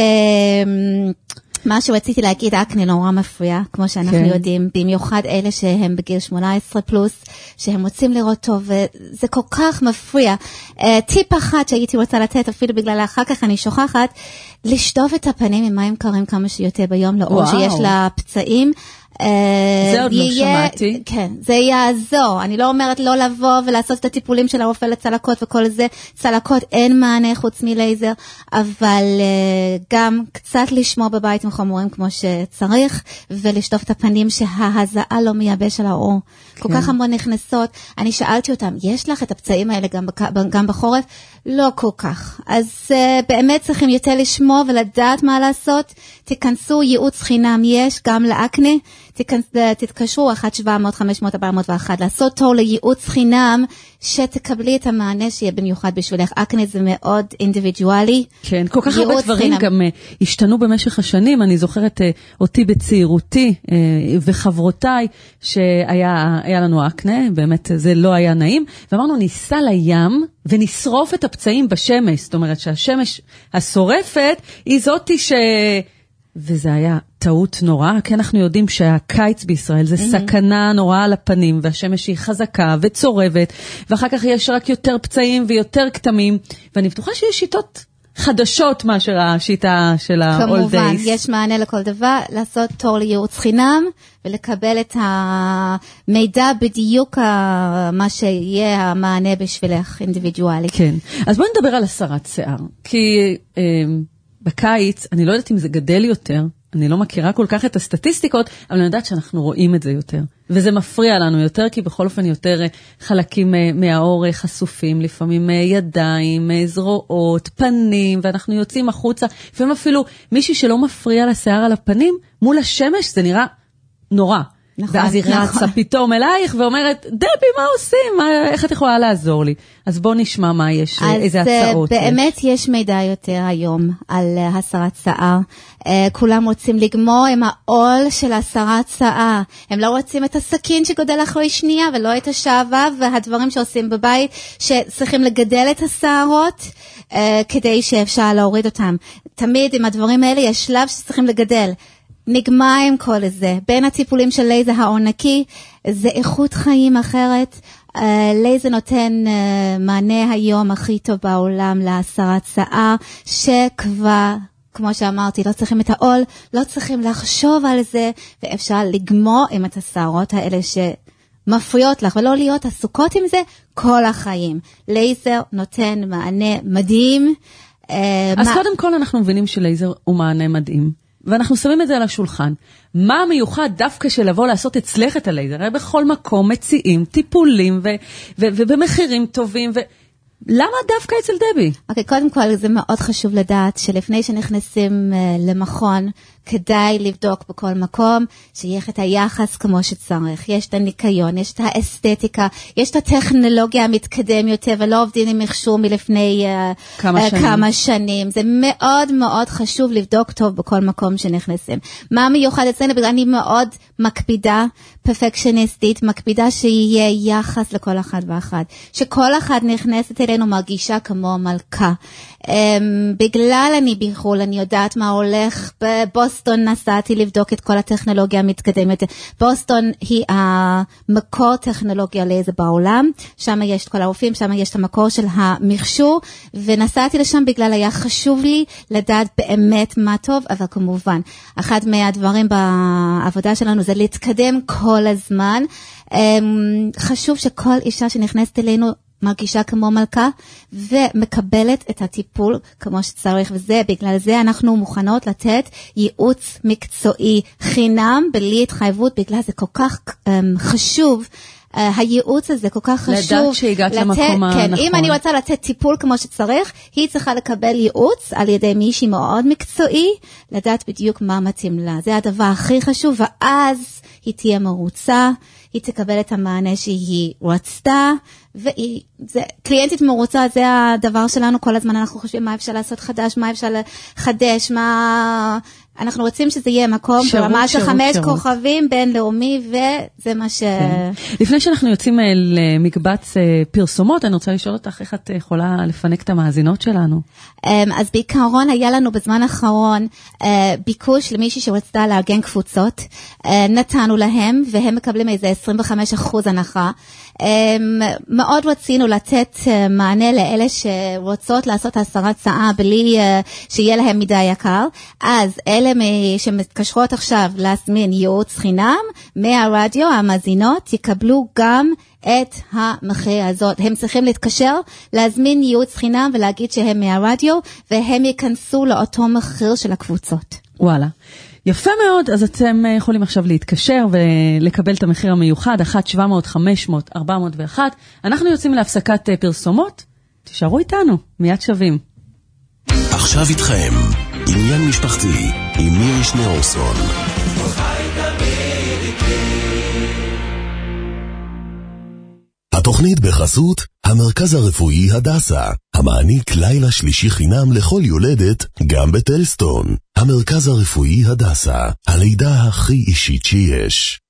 מה שרציתי להגיד, אקני נורא מפריע, כמו שאנחנו כן. יודעים, במיוחד אלה שהם בגיל שמונה עשרה פלוס, שהם רוצים לראות טוב, וזה כל כך מפריע. Uh, טיפ אחד שהייתי רוצה לתת, אפילו בגלל אחר כך אני שוכחת, לשטוף את הפנים עם מים קרים כמה שיותר ביום, לאור שיש לה פצעים. זה עוד לא שמעתי. כן, זה יעזור. אני לא אומרת לא לבוא ולעשות את הטיפולים של הרופא לצלקות וכל זה. צלקות אין מענה חוץ מלייזר, אבל גם קצת לשמור בבית עם חומרים כמו שצריך, ולשטוף את הפנים שההזעה לא מייבש על האור. כל כך המון נכנסות. אני שאלתי אותם, יש לך את הפצעים האלה גם בחורף? לא כל כך. אז באמת צריכים יותר לשמור ולדעת מה לעשות. תיכנסו, ייעוץ חינם יש גם לאקני. תתקשרו אחת שבע מאות חמש מאות ארבע מאות ואחת לעשות תור לייעוץ חינם שתקבלי את המענה שיהיה במיוחד בשבילך. אקני זה מאוד אינדיבידואלי. כן, כל כך הרבה דברים גם השתנו במשך השנים. אני זוכרת אותי בצעירותי וחברותיי שהיה לנו אקנה, באמת זה לא היה נעים, ואמרנו ניסע לים ונשרוף את הפצעים בשמש, זאת אומרת שהשמש השורפת היא זאתי ש... וזה היה טעות נורא, כי אנחנו יודעים שהקיץ בישראל זה סכנה נורא על הפנים, והשמש היא חזקה וצורבת, ואחר כך יש רק יותר פצעים ויותר כתמים, ואני בטוחה שיש שיטות חדשות מאשר השיטה של ה-all days. כמובן, יש מענה לכל דבר, לעשות תור לייעוץ חינם, ולקבל את המידע בדיוק מה שיהיה המענה בשבילך אינדיבידואלי. כן, אז בואו נדבר על הסרת שיער, כי... בקיץ, אני לא יודעת אם זה גדל יותר, אני לא מכירה כל כך את הסטטיסטיקות, אבל אני יודעת שאנחנו רואים את זה יותר. וזה מפריע לנו יותר, כי בכל אופן יותר חלקים מהאור חשופים, לפעמים ידיים, זרועות, פנים, ואנחנו יוצאים החוצה. לפעמים אפילו מישהי שלא מפריע לשיער על הפנים, מול השמש זה נראה נורא. נכון, ואז היא רצה נכון. פתאום אלייך ואומרת, דבי, מה עושים? מה, איך את יכולה לעזור לי? אז בוא נשמע מה יש, איזה הצעות. אז באמת יש. יש מידע יותר היום על הסרת שיער. כולם רוצים לגמור עם העול של הסרת שיער. הם לא רוצים את הסכין שגודל אחרי שנייה, ולא את השעבה והדברים שעושים בבית, שצריכים לגדל את השערות, כדי שאפשר להוריד אותם. תמיד עם הדברים האלה יש שלב שצריכים לגדל. נגמר עם כל זה. בין הטיפולים של לייזר העונקי, זה איכות חיים אחרת. Uh, לייזר נותן uh, מענה היום הכי טוב בעולם להסרת שיער, שכבר, כמו שאמרתי, לא צריכים את העול, לא צריכים לחשוב על זה, ואפשר לגמור עם את השערות האלה שמפריעות לך, ולא להיות עסוקות עם זה כל החיים. לייזר נותן מענה מדהים. Uh, אז מה... קודם כל אנחנו מבינים שלייזר הוא מענה מדהים. ואנחנו שמים את זה על השולחן. מה המיוחד דווקא של לבוא לעשות אצלך את הלייזר? הרי בכל מקום מציעים טיפולים ו- ו- ובמחירים טובים ו... למה דווקא אצל דבי? אוקיי, okay, קודם כל זה מאוד חשוב לדעת שלפני שנכנסים uh, למכון, כדאי לבדוק בכל מקום שיש את היחס כמו שצריך. יש את הניקיון, יש את האסתטיקה, יש את הטכנולוגיה המתקדם יותר, ולא עובדים עם מכשור מלפני uh, כמה, uh, שנים. כמה שנים. זה מאוד מאוד חשוב לבדוק טוב בכל מקום שנכנסים. מה מיוחד אצלנו? בגלל אני מאוד מקפידה, פרפקשניסטית, מקפידה שיהיה יחס לכל אחד ואחד. שכל אחד נכנסת אלינו מרגישה כמו מלכה. Um, בגלל אני בחול, אני יודעת מה הולך. בבוסטון נסעתי לבדוק את כל הטכנולוגיה המתקדמת. בוסטון היא המקור טכנולוגיה לאיזה בעולם. שם יש את כל הרופאים, שם יש את המקור של המכשור, ונסעתי לשם בגלל היה חשוב לי לדעת באמת מה טוב, אבל כמובן, אחד מהדברים בעבודה שלנו זה להתקדם כל הזמן. Um, חשוב שכל אישה שנכנסת אלינו מרגישה כמו מלכה, ומקבלת את הטיפול כמו שצריך, וזה, בגלל זה אנחנו מוכנות לתת ייעוץ מקצועי חינם, בלי התחייבות, בגלל זה כל כך um, חשוב, uh, הייעוץ הזה כל כך חשוב. לדעת שהגעת לתת, למקום כן, הנכון. אם אני רוצה לתת טיפול כמו שצריך, היא צריכה לקבל ייעוץ על ידי מישהי מאוד מקצועי, לדעת בדיוק מה מתאים לה. זה הדבר הכי חשוב, ואז היא תהיה מרוצה, היא תקבל את המענה שהיא רצתה, והיא, זה, קליינטית מרוצה, זה הדבר שלנו כל הזמן, אנחנו חושבים מה אפשר לעשות חדש, מה אפשר לחדש, מה... אנחנו רוצים שזה יהיה מקום שירות, ברמה של שירות, חמש שירות. כוכבים בינלאומי, וזה מה ש... כן. לפני שאנחנו יוצאים למקבץ פרסומות, אני רוצה לשאול אותך איך את יכולה לפנק את המאזינות שלנו. אז בעיקרון היה לנו בזמן האחרון ביקוש למישהי שרצתה לארגן קבוצות, נתנו להם, והם מקבלים איזה עשרים וחמישה אחוז הנחה. מאוד רצינו לתת מענה לאלה שרוצות לעשות הסרת שיער בלי שיהיה להם מדי יקר, אז אלה שמתקשרות עכשיו להזמין ייעוץ חינם מהרדיו, המאזינות יקבלו גם את המחיר הזאת. הם צריכים להתקשר, להזמין ייעוץ חינם ולהגיד שהם מהרדיו, והם ייכנסו לאותו מחיר של הקבוצות. וואלה. יפה מאוד, אז אתם יכולים עכשיו להתקשר ולקבל את המחיר המיוחד, אחת שבע מאות חמש מאות ארבע מאות ואחת. אנחנו יוצאים להפסקת פרסומות, תשארו איתנו, מיד שווים. עכשיו איתכם, עניין משפחתי, עם מירי שניאורסון. התוכנית בחסות המרכז הרפואי הדסה, המעניק לילה שלישי חינם לכל יולדת, גם בטלסטון. המרכז הרפואי הדסה, הלידה הכי אישית שיש.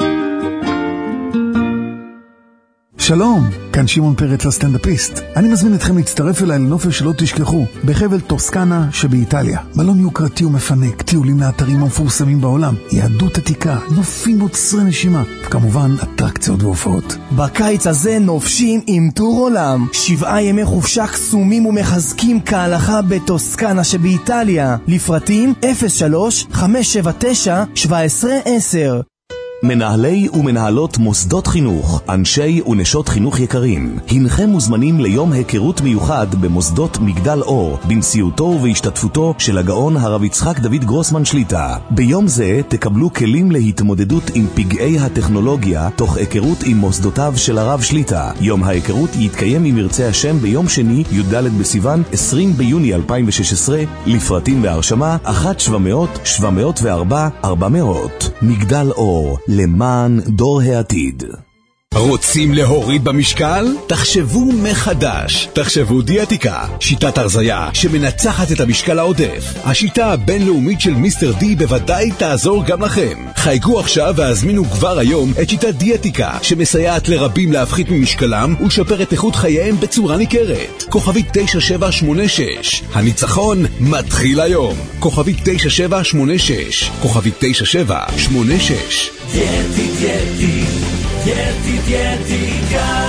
שלום, כאן שמעון פרץ הסטנדאפיסט. אני מזמין אתכם להצטרף אליי לנופש שלא תשכחו, בחבל טוסקנה שבאיטליה. מלון יוקרתי ומפנק, טיולים לאתרים המפורסמים בעולם, יהדות עתיקה, נופים עוצרי נשימה, וכמובן אטרקציות והופעות. בקיץ הזה נופשים עם טור עולם, שבעה ימי חופשה קסומים ומחזקים כהלכה בטוסקנה שבאיטליה. לפרטים אפס שלוש חמש שבע תשע שבע עשרה עשר. מנהלי ומנהלות מוסדות חינוך, אנשי ונשות חינוך יקרים, הנכם מוזמנים ליום היכרות מיוחד במוסדות מגדל אור, בנשיאותו ובהשתתפותו של הגאון הרב יצחק דוד גרוסמן שליטה. ביום זה תקבלו כלים להתמודדות עם פגעי הטכנולוגיה, תוך היכרות עם מוסדותיו של הרב שליטה. יום ההיכרות יתקיים אם ירצה השם ביום שני, י"ד בסיוון, עשרים ביוני אלפיים ושש עשרה, לפרטים והרשמה אחת שבע מאות שבע מאות וארבע ארבע מאות. מגדל אור, למען דור העתיד. רוצים להוריד במשקל? תחשבו מחדש. תחשבו דיאטיקה, שיטת הרזיה שמנצחת את המשקל העודף. השיטה הבינלאומית של מיסטר די בוודאי תעזור גם לכם. חייגו עכשיו והזמינו כבר היום את שיטת דיאטיקה שמסייעת לרבים להפחית ממשקלם ולשפר את איכות חייהם בצורה ניכרת. כוכבית תשע שבע שמונה שש. הניצחון מתחיל היום. כוכבית תשע שבע שמונה שש. כוכבית תשע שבע שמונה שש. דיאטי דיאטי דיאטי דיאטיקה,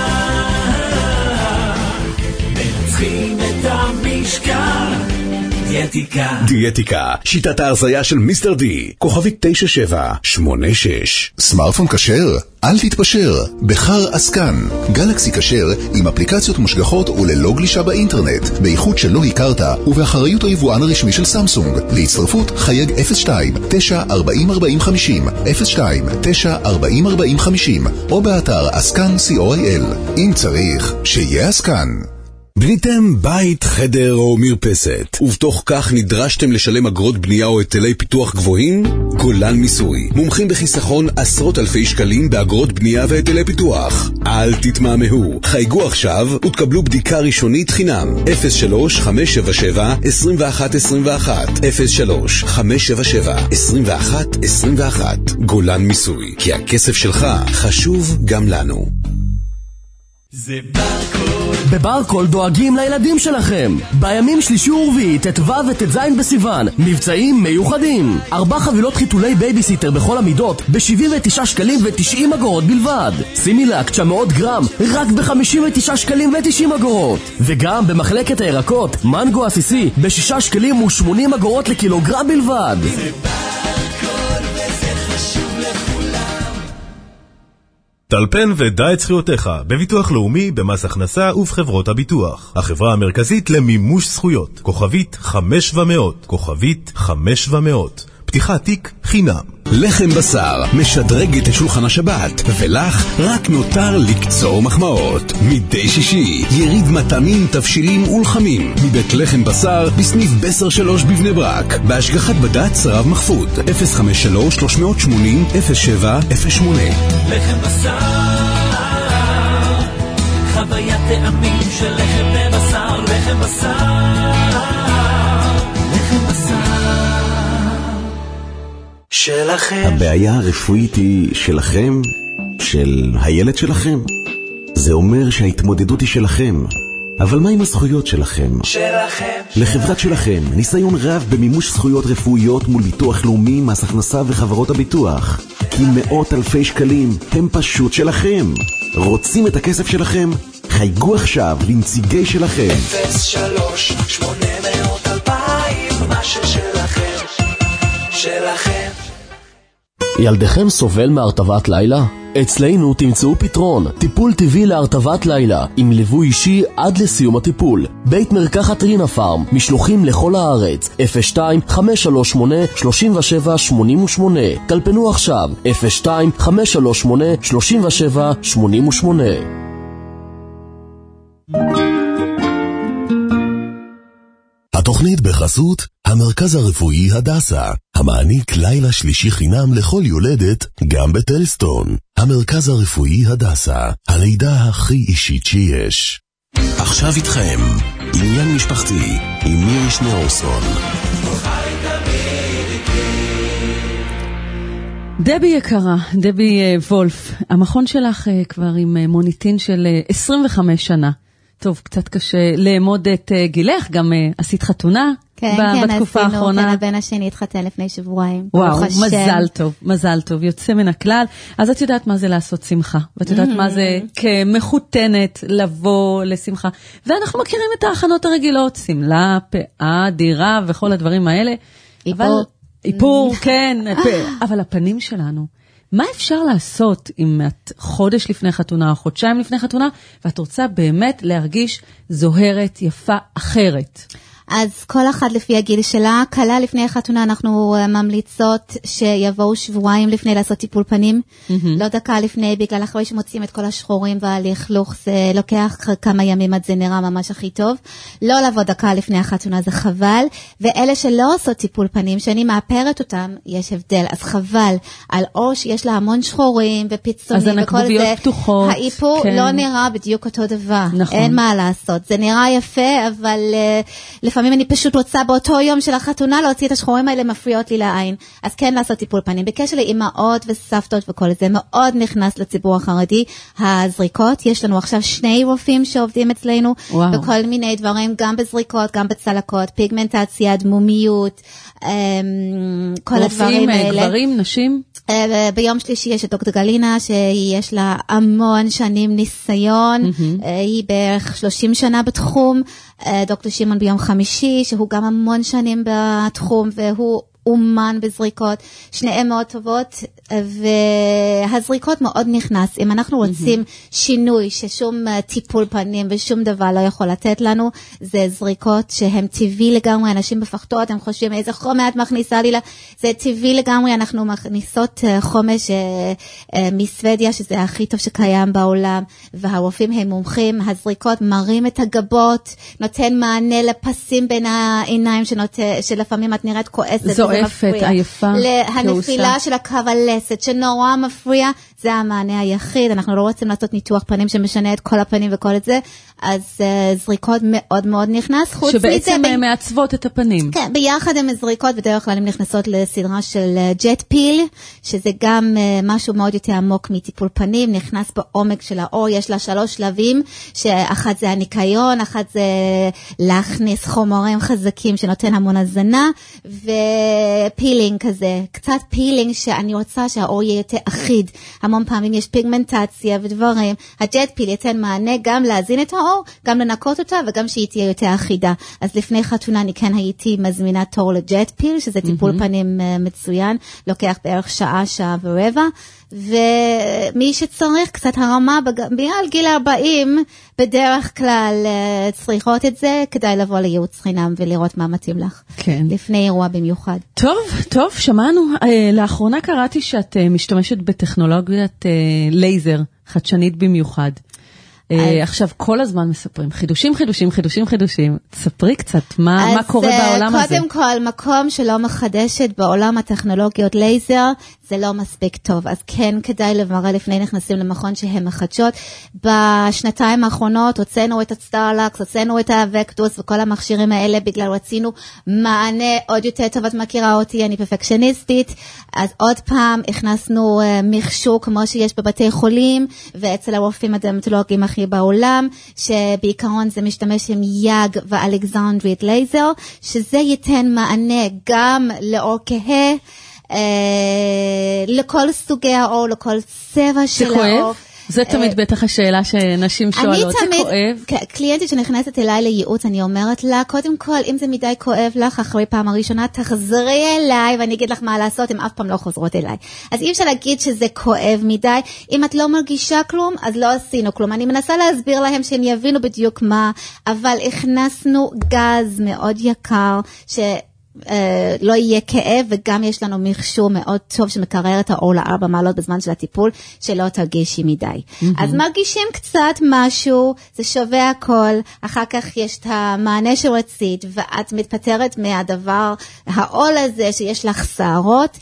מנצחים את המשקל. דיאטיקה. דיאטיקה, שיטת ההרזיה של מיסטר די. כוכבית תשע שבע שמונה שש. סמארטפון כשר? אל תתפשר. בחר עסקן. גלקסי כשר עם אפליקציות מושגחות וללא גלישה באינטרנט, באיכות שלא הכרת ובאחריות היבואן הרשמי של סמסונג. להצטרפות חייג אפס שתיים תשע ארבעים ארבעים חמישים אפס שתיים תשע ארבעים ארבעים חמישים או באתר עסקן סי או איי אל. אם צריך, שיהיה עסקן. בניתם בית, חדר או מרפסת, ובתוך כך נדרשתם לשלם אגרות בנייה או היטלי פיתוח גבוהים? גולן מיסוי, מומחים בחיסכון עשרות אלפי שקלים באגרות בנייה והיטלי פיתוח. אל תתמהמהו, חייגו עכשיו ותקבלו בדיקה ראשונית חינם. אפס שלוש חמש שבע שבע עשרים ואחת עשרים ואחת אפס שלוש חמש שבע שבע עשרים ואחת עשרים ואחת. גולן מיסוי, כי הכסף שלך חשוב גם לנו. זה ברקול. בברקול דואגים לילדים שלכם. בימים שלישי ורביעי, ט"ו וט"ז בסיוון, מבצעים מיוחדים. ארבע חבילות חיתולי בייביסיטר בכל המידות ב-שבעים ותשעה שקלים ו-תשעים אגורות בלבד. סימילק תשע מאות גרם רק ב-חמישים ותשעה שקלים ו-תשעים אגורות. וגם במחלקת הירקות, מנגו עסיסי ב-שישה שקלים ו-שמונים אגורות לקילוגרם בלבד. זה ברקול וזה חשוב לכולם. טלפן ודע את זכויותיך בביטוח לאומי, במס הכנסה ובחברות הביטוח. החברה המרכזית למימוש זכויות. כוכבית חמש ומאות. כוכבית חמש ומאות. פתיחת תיק חינם. לחם בשר משדרג את שולחן השבת, ולך רק נותר לקצור מחמאות. מדי שישי יריד מטעמים, תבשילים ולחמים מבית לחם בשר בסניף בסר שלוש בבני ברק, בהשגחת בד"ץ רב מחפוד. אפס חמש שלוש שלוש שמונים אפס שבע אפס שמונה. לחם בשר, חוויית טעמים של לחם בבשר. לחם בשר, לחם בשר שלכם. הבעיה הרפואית היא שלכם, של הילד שלכם. זה אומר שההתמודדות היא שלכם. אבל מה עם הזכויות שלכם? שלכם. לחברת שלכם ניסיון רב במימוש זכויות רפואיות מול ביטוח לאומי, מס הכנסה וחברות הביטוח. כי מאות אלפי שקלים הם פשוט שלכם. רוצים את הכסף שלכם? חייגו עכשיו לנציגי שלכם. אפס שלוש שמונה מאות אלפיים, מה ששלכם, שלכם. ילדכם סובל מהרטבת לילה? אצלנו תמצאו פתרון, טיפול טבעי להרטבת לילה, עם ליווי אישי עד לסיום הטיפול. בית מרקחת רינה פארם, משלוחים לכל הארץ, אפס שתיים חמש שלוש שמונה שלושים ושבע שמונים ושמונה. טלפנו עכשיו, אפס שתיים חמש שלוש שמונה שלושים ושבע שמונים ושמונה. התוכנית בחסות המרכז הרפואי הדסה, המעניק לילה שלישי חינם לכל יולדת, גם בטלסטון. המרכז הרפואי הדסה, הלידה הכי אישית שיש. עכשיו איתכם, עניין משפחתי, עם מירי שניאורסון. דבי יקרה, דבי וולף, המכון שלך כבר עם מוניטין של עשרים וחמש שנה. טוב, קצת קשה לאמוד את גילך, גם עשית חתונה כן, ב- כן, בתקופה עשינו, האחרונה. כן, הבן השני התחתן לפני שבועיים. וואו, מזל טוב, מזל טוב, יוצא מן הכלל. אז את יודעת מה זה לעשות שמחה, ואת יודעת מה זה כמחותנת לבוא לשמחה. ואנחנו מכירים את ההכנות הרגילות, סמלה, פאה, דירה וכל הדברים האלה. איפור. אבל, איפור, כן, אבל הפנים שלנו מה אפשר לעשות אם את חודש לפני חתונה או חודשיים לפני חתונה, ואת רוצה באמת להרגיש זוהרת, יפה, אחרת? אז כל אחד לפי הגיל שלה, קלה לפני החתונה אנחנו ממליצות שיבואו שבועיים לפני לעשות טיפול פנים, mm-hmm. לא דקה לפני, בגלל אחרי שמוצאים את כל השחורים והלכלוך, זה לוקח כמה ימים עד זה נראה ממש הכי טוב, לא לבוא דקה לפני החתונה זה חבל, ואלה שלא עושות טיפול פנים, שאני מאפרת אותם, יש הבדל, אז חבל, על או שיש לה המון שחורים ופיצונים וכל זה, פתוחות, האיפור כן. לא נראה בדיוק אותו דבר, נכון. אין מה לעשות, זה נראה יפה, אבל uh, לפעמים אני פשוט רוצה באותו יום של החתונה להוציא את השחורים האלה מפריעות לי לעין. אז כן לעשות טיפול פנים. בקשר לאמהות וסבתות וכל זה, מאוד נכנס לציבור החרדי. הזריקות, יש לנו עכשיו שני רופאים שעובדים אצלנו, וואו. בכל מיני דברים, גם בזריקות, גם בצלקות, פיגמנטציה, דמומיות, כל הדברים האלה. רופאים, גברים, נשים? ביום שלישי יש את דוקטור גלינה, שיש לה המון שנים ניסיון, mm-hmm. היא בערך שלושים שנה בתחום, דוקטור שמעון ביום חמישי, שהוא גם המון שנים בתחום, והוא אומן בזריקות, שניהם מאוד טובות, והזריקות מאוד נכנס. אם אנחנו רוצים mm-hmm. שינוי ששום טיפול פנים ושום דבר לא יכול לתת לנו, זה זריקות שהן טבעי לגמרי, אנשים בפחתות, הם חושבים איזה חומר את מכניסה לי לה, זה טבעי לגמרי, אנחנו מכניסות חומש מסוודיה, שזה הכי טוב שקיים בעולם, והרופאים הם מומחים, הזריקות מרים את הגבות, נותן מענה לפסים בין העיניים, שנותן, שלפעמים את נראית כועסת, זועפת, עייפה, הנפילה של הקו הלסת, שנורא מפריע, זה המענה היחיד, אנחנו לא רוצים לעשות ניתוח פנים שמשנה את כל הפנים וכל את זה, אז uh, זריקות מאוד מאוד נכנס, חוץ שבעצם מזה, מעצבות את הפנים. כן, ביחד עם זריקות, בדרך כלל הן נכנסות לסדרה של ג'ט פיל, שזה גם uh, משהו מאוד יותר עמוק מטיפול פנים, נכנס בעומק של האור, יש לה שלוש שלבים, שאחת זה הניקיון, אחת זה להכניס חומרים חזקים שנותן המון הזנה, ופילינג כזה, קצת פילינג שאני רוצה שהאור יהיה יותר אחיד, המון פעמים יש פיגמנטציה ודברים, הג'ט פיל ייתן מענה גם להזין את האור, גם לנקות אותה וגם שהיא תהיה יותר אחידה. אז לפני חתונה אני כן הייתי מזמינה תור לג'ט פיל, שזה טיפול mm-hmm. פנים מצוין, לוקח בערך שעה, שעה ורבע, ומי שצריך קצת הרמה, בגלל גיל ארבעים, בדרך כלל צריכות את זה, כדאי לבוא לייעוץ חינם ולראות מה מתאים לך. כן. לפני אירוע במיוחד. טוב, טוב, שמענו. לאחרונה קראתי שאת משתמשת בטכנולוגיית לייזר, חדשנית במיוחד. עכשיו כל הזמן מספרים, חידושים, חידושים, חידושים, חידושים. תספרי קצת, מה, מה קורה בעולם הזה? קודם כל, מקום שלא מחדשת בעולם הטכנולוגיות לייזר, זה לא מספיק טוב. אז כן, כדאי לברר לפני נכנסים למכון שהן מחדשות. בשנתיים האחרונות הוצאנו את הסטארלקס, הוצאנו את הווקטוס וכל המכשירים האלה, בגלל רצינו מענה עוד יותר טוב. את מכירה אותי, אני פרפקשניסטית. אז עוד פעם הכנסנו מכשור כמו שיש בבתי חולים, ואצל הרופאים הדרמטולוגיים הכי בעולם, שבעיקרון זה משתמש עם יאג ואלכסנדרית לייזר, שזה ייתן מענה גם לאור כהה, אה, לכל סוגי האור, לכל צבע של האור. זה תמיד בטח השאלה שנשים שואלות, זה כואב? קליינטית שנכנסת אליי לייעוץ, אני אומרת לה, קודם כל, אם זה מדי כואב לך, אחרי פעם הראשונה, תחזרי אליי, ואני אגיד לך מה לעשות, הם אף פעם לא חוזרות אליי. אז אי אפשר להגיד שזה כואב מדי, אם את לא מרגישה כלום, אז לא עשינו כלום. אני מנסה להסביר להם שהם יבינו בדיוק מה, אבל הכנסנו גז מאוד יקר, ש... Uh, לא יהיה כאב, וגם יש לנו מכשור מאוד טוב שמקרר את האור לארבע מעלות בזמן של הטיפול, שלא תרגישי מדי. Mm-hmm. אז מרגישים קצת משהו, זה שווה הכל, אחר כך יש את המענה שרצית, ואת מתפטרת מהדבר, העול הזה שיש לך שערות,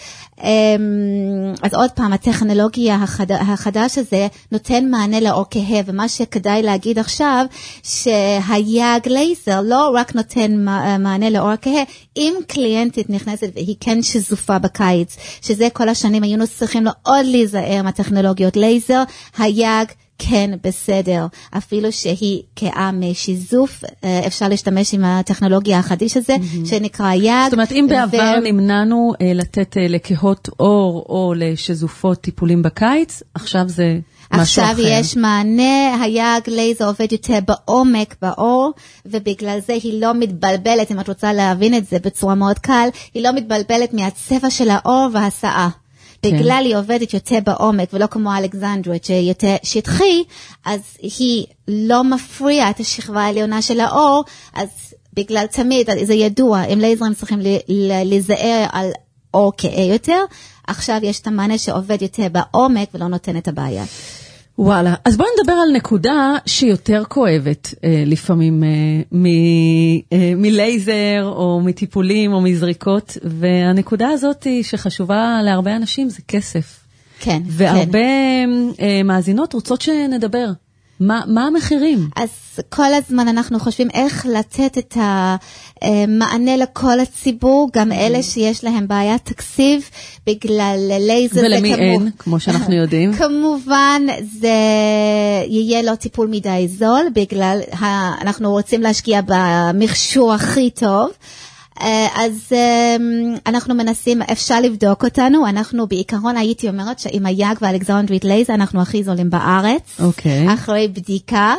אז עוד פעם, הטכנולוגיה החד... החדש הזה נותן מענה לאור כהה, ומה שכדאי להגיד עכשיו, שהיאג לייזר לא רק נותן מענה לאור כהה, אם קליינטית נכנסת והיא כן שזופה בקיץ, שזה כל השנים היינו צריכים לעוד להיזהר מהטכנולוגיות לייזר, היאג כן בסדר, אפילו שהיא כאה משיזוף, אפשר להשתמש עם הטכנולוגיה החדיש הזה, mm-hmm. שנקרא יאג. זאת אומרת, אם בעבר ו... נמנענו לתת לכהות אור או לשזופות טיפולים בקיץ, עכשיו זה משהו אחר. עכשיו יש מענה, היאג לייזר עובד יותר בעומק באור, ובגלל זה היא לא מתבלבלת, אם את רוצה להבין את זה בצורה מאוד קל, היא לא מתבלבלת מהצבע של האור והשאה. בגלל היא עובדת יותר בעומק, ולא כמו אלכסנדרית שיותר שטחי, אז היא לא מפריעה את השכבה העליונה של האור, אז בגלל תמיד, זה ידוע, עם לייזרים צריכים להיזהר על אור כהה יותר, עכשיו יש את המענה שעובד יותר בעומק ולא נותן את הבעיה. וואלה, אז בואו נדבר על נקודה שיותר כואבת אה, לפעמים אה, מ, אה, מלייזר או מטיפולים או מזריקות, והנקודה הזאת היא שחשובה להרבה אנשים זה כסף. כן. והרבה כן. אה, מאזינות רוצות שנדבר. מה, מה המחירים? אז כל הזמן אנחנו חושבים איך לתת את המענה לכל הציבור, גם אלה שיש להם בעיית תקציב בגלל לייזר. ולמי אין, כמו שאנחנו יודעים. כמובן זה יהיה לו טיפול מדי זול, בגלל אנחנו רוצים להשקיע במכשור הכי טוב. אז אנחנו מנסים, אפשר לבדוק אותנו, אנחנו בעיקרון הייתי אומרת שעם היאג והאלכסנדרית לייזר אנחנו הכי זולים בארץ, okay. אחרי בדיקה.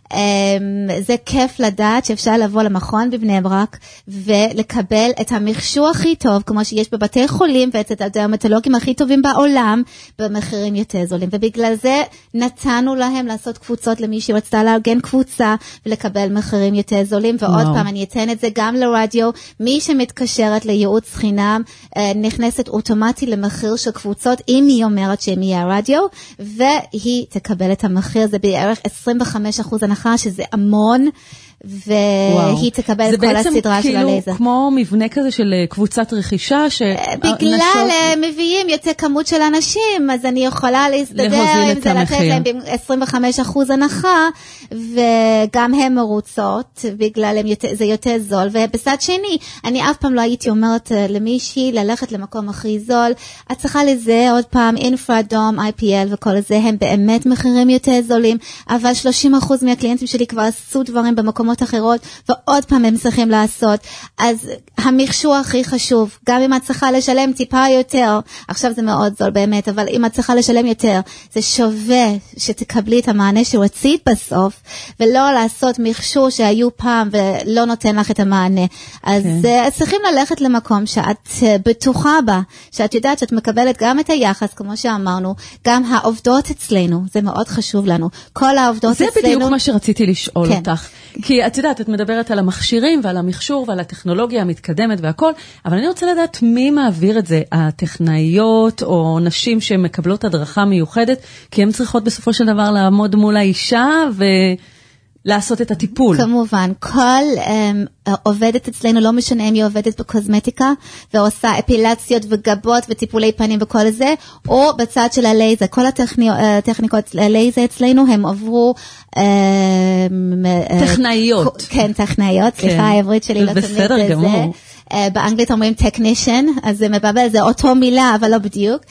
זה כיף לדעת שאפשר לבוא למכון בבני ברק ולקבל את המכשור הכי טוב, כמו שיש בבתי חולים ואת הדרמטולוגים הכי טובים בעולם, במחירים יותר זולים. ובגלל זה נתנו להם לעשות קבוצות למי שרצתה לארגן קבוצה ולקבל מחירים יותר זולים. ועוד וואו. פעם אני אתן את זה גם לרדיו, מי שמתקשרת לייעוץ חינם נכנסת אוטומטי למחיר של קבוצות, אם היא אומרת שהיא יהיה הרדיו, והיא תקבל את המחיר, זה בערך עשרים וחמישה אחוז הנחה, שזה המון, והיא תקבל את כל הסדרה של הלייזר. זה בעצם כאילו כמו מבנה כזה של קבוצת רכישה, ש... בגלל מביאים יותר כמות של אנשים, אז אני יכולה להסתדר עם זה, לתת להם ב-עשרים וחמישה אחוז הנחה, וגם הם מרוצות, בגלל זה יותר זול. ובצד שני, אני אף פעם לא הייתי אומרת למישהי ללכת למקום הכי זול, את צריכה לזה עוד פעם, אינפרדום, איי פי אל וכל זה, הם באמת מחירים יותר זולים, אבל שלושים אחוז מהקליינטים שלי כבר עשו דברים במקום אחרות, ועוד פעם הם צריכים לעשות. אז המכשור הכי חשוב, גם אם את צריכה לשלם טיפה יותר, עכשיו זה מאוד זול באמת, אבל אם את צריכה לשלם יותר, זה שווה שתקבלי את המענה שרצית בסוף, ולא לעשות מכשור שהיו פעם ולא נותן לך את המענה. אז okay. צריכים ללכת למקום שאת בטוחה בה, שאת יודעת שאת מקבלת גם את היחס, כמו שאמרנו, גם העובדות אצלנו, זה מאוד חשוב לנו. כל העובדות זה אצלנו... זה בדיוק מה שרציתי לשאול כן. אותך. כי את יודעת, את מדברת על המכשירים ועל המכשור ועל הטכנולוגיה המתקדמת והכל, אבל אני רוצה לדעת מי מעביר את זה, הטכנאיות או נשים שמקבלות הדרכה מיוחדת, כי הן צריכות בסופו של דבר לעמוד מול האישה ולעשות את הטיפול. כמובן, כל um, עובדת אצלנו, לא משנה אם היא עובדת בקוסמטיקה, ועושה אפילציות וגבות וטיפולי פנים וכל זה, או בצד של הלייזר. כל הטכניקות לייזר אצלנו הם עברו... טכנאיות. כן, טכנאיות, סליחה, העברית שלי לא תמיד זה. בסדר גמור. באנגלית אומרים technician, אז זה מבבל, זה אותו מילה, אבל לא בדיוק.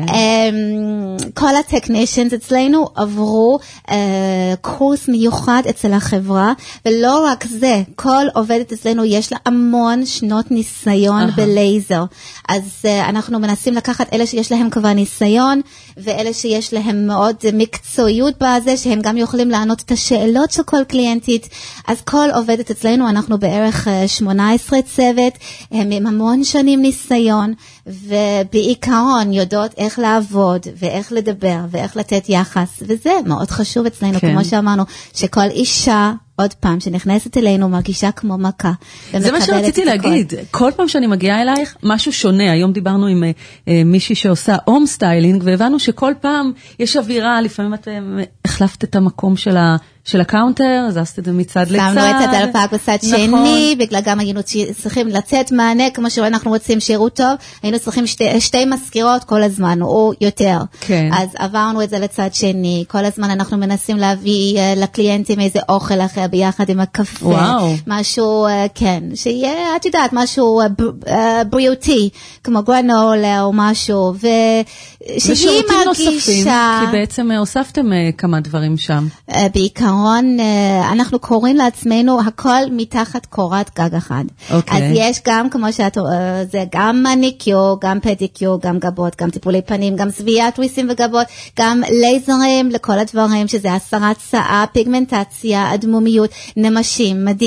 כל הטכנישנס אצלנו עברו קורס מיוחד אצל החברה, ולא רק זה, כל עובדת אצלנו יש לה המון שנות ניסיון בלייזר. אז אנחנו מנסים לקחת אלה שיש להם כבר ניסיון, ואלה שיש להם מאוד מקצועיות בזה, שהם גם יכולים לענות את השאלות של כל קליינטית. אז כל עובדת אצלנו, אנחנו בערך שמונה עשרה צוות, הם עם המון שנים ניסיון, ובעיקרון יודעות איך לעבוד, ואיך לדבר, ואיך לתת יחס, וזה מאוד חשוב אצלנו, כן. כמו שאמרנו, שכל אישה, עוד פעם, שנכנסת אלינו, מרגישה כמו מכה. זה מה שרציתי להגיד, כל פעם שאני מגיעה אלייך, משהו שונה. היום דיברנו עם uh, מישהי שעושה הום סטיילינג, והבנו שכל פעם יש אווירה, לפעמים את החלפת את המקום של ה... של הקאונטר, אז עשת את זה מצד לצד. שמנו את הדלפק בצד שני, בגלל גם היינו צריכים לצאת מענה, כמו שאנחנו רוצים שירות טוב, היינו צריכים שתי, שתי מזכירות כל הזמן, או יותר. כן. אז עברנו את זה לצד שני, כל הזמן אנחנו מנסים להביא לקליינטים איזה אוכל אחר, ביחד עם הקפה. וואו. משהו, כן, שיהיה, את יודעת, משהו בריאותי, כמו גרנולה או משהו, ושהיא מרגישה... כי בעצם הוספתם כמה דברים שם. בעיקר, אנחנו קוראים לעצמנו הכל מתחת קורת גג אחד. Okay. אז יש גם, כמו שאת, זה גם מניקיור, גם פדיקיור, גם גבות, גם טיפולי פנים, גם צביעת ריסים וגבות, גם לייזרים לכל הדברים, שזה הסרת שיער, פיגמנטציה, אדמומיות, נמשים, מדהים.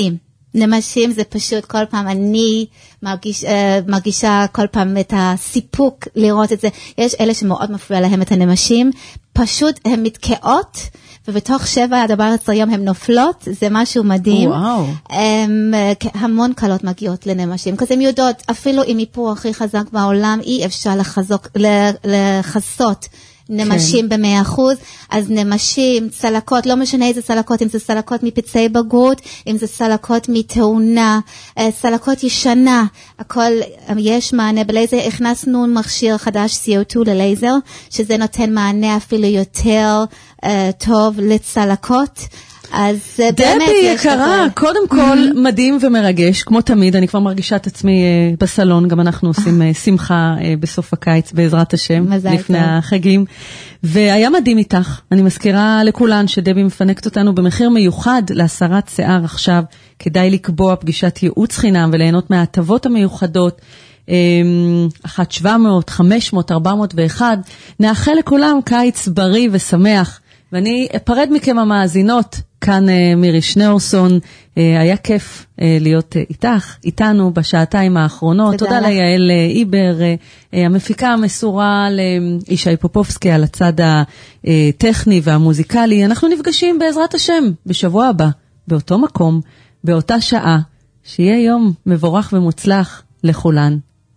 נמשים זה פשוט כל פעם, אני מרגיש, מרגישה כל פעם את הסיפוק לראות את זה. יש אלה שמאוד מפריע להם את הנמשים, פשוט הן מתקעות, ובתוך שבע עד ארבע עשרה יום הן נופלות, זה משהו מדהים. וואו. הם, המון קלות מגיעות לנמשים, כי הן יודעות, אפילו עם איפור הכי חזק בעולם, אי אפשר לחזוק, לחסות נמשים כן. במאה אחוז, אז נמשים, צלקות, לא משנה איזה צלקות, אם זה צלקות מפצעי בגרות, אם זה צלקות מתאונה, צלקות ישנה, הכל, יש מענה בלייזר, הכנסנו מכשיר חדש סי או טו ללייזר, שזה נותן מענה אפילו יותר uh, טוב לצלקות, אז דבי יקרה, קודם כל מדהים ומרגש, כמו תמיד, אני כבר מרגישה את עצמי בסלון, גם אנחנו עושים שמחה בסוף הקיץ בעזרת השם, לפני החגים, והיה מדהים איתך. אני מזכירה לכולן שדבי מפנקת אותנו במחיר מיוחד להסרת שיער עכשיו, כדאי לקבוע פגישת ייעוץ חינם וליהנות מההטבות המיוחדות, אחת שבע מאות, חמש מאות, ארבע מאות ואחת, נאחל לכולם קיץ בריא ושמח, ואני אפרד מכם המאזינות, כאן מירי שניאורסון, היה כיף להיות איתך, איתנו בשעתיים האחרונות, תודה, תודה ליעל איבר, המפיקה המסורה לאישי פופובסקי על הצד הטכני והמוזיקלי, אנחנו נפגשים בעזרת השם בשבוע הבא, באותו מקום, באותה שעה, שיהיה יום מבורך ומוצלח לכולן.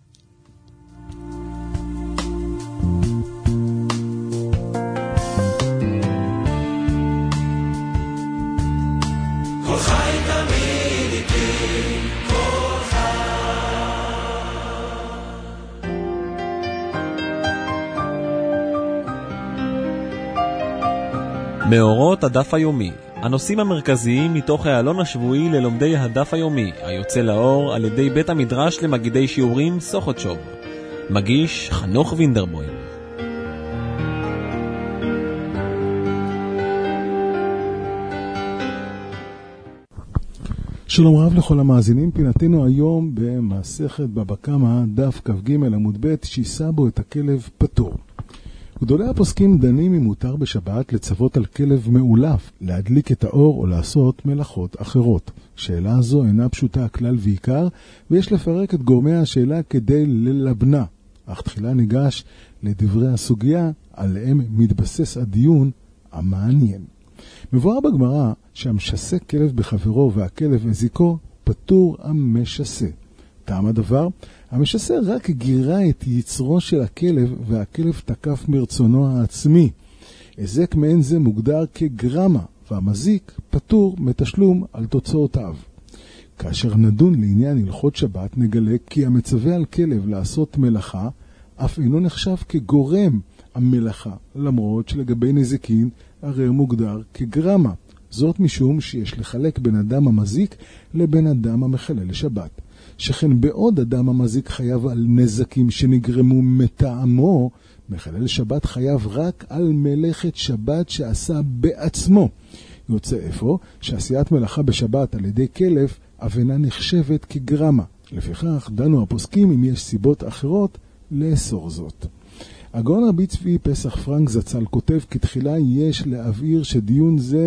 מאורות הדף היומי, הנושאים המרכזיים מתוך העלון השבועי ללומדי הדף היומי, היוצא לאור על ידי בית המדרש למגידי שיעורים סוחוטשוב. מגיש חנוך וינדרבוים. שלום רב לכל המאזינים, פינתנו היום במסכת בבא קמא דף כ"ג עמוד ב' שיסה בו את הכלב פטור. גדולי הפוסקים דנים אם מותר בשבת לצוות על כלב מאולף, להדליק את האור או לעשות מלאכות אחרות. שאלה זו אינה פשוטה כלל ועיקר, ויש לפרק את גורמי השאלה כדי ללבנה. אך תחילה ניגש לדברי הסוגיה, עליהם מתבסס הדיון המעניין. מבואר בגמרא שהמשסה כלב בחברו והכלב הזיקו, פטור המשסה. טעם הדבר, המשסה רק גירה את יצרו של הכלב והכלב תקף מרצונו העצמי. הזק מעין זה מוגדר כגרמה והמזיק פטור מתשלום על תוצאותיו. כאשר נדון לעניין הלכות שבת נגלה כי המצווה על כלב לעשות מלאכה אף אינו נחשב כגורם המלאכה, למרות שלגבי נזיקין הרי מוגדר כגרמה. זאת משום שיש לחלק בין אדם המזיק לבין אדם המחלל לשבת. שכן בעוד אדם המזיק חייב על נזקים שנגרמו מטעמו, מחלל שבת חייב רק על מלאכת שבת שעשה בעצמו. יוצא איפה שעשיית מלאכה בשבת על ידי כלב אבנה נחשבת כגרמה. לפיכך דנו הפוסקים אם יש סיבות אחרות לאסור זאת. הגאון רבי צבי פסח פרנק זצ"ל כותב כתחילה יש להבהיר שדיון זה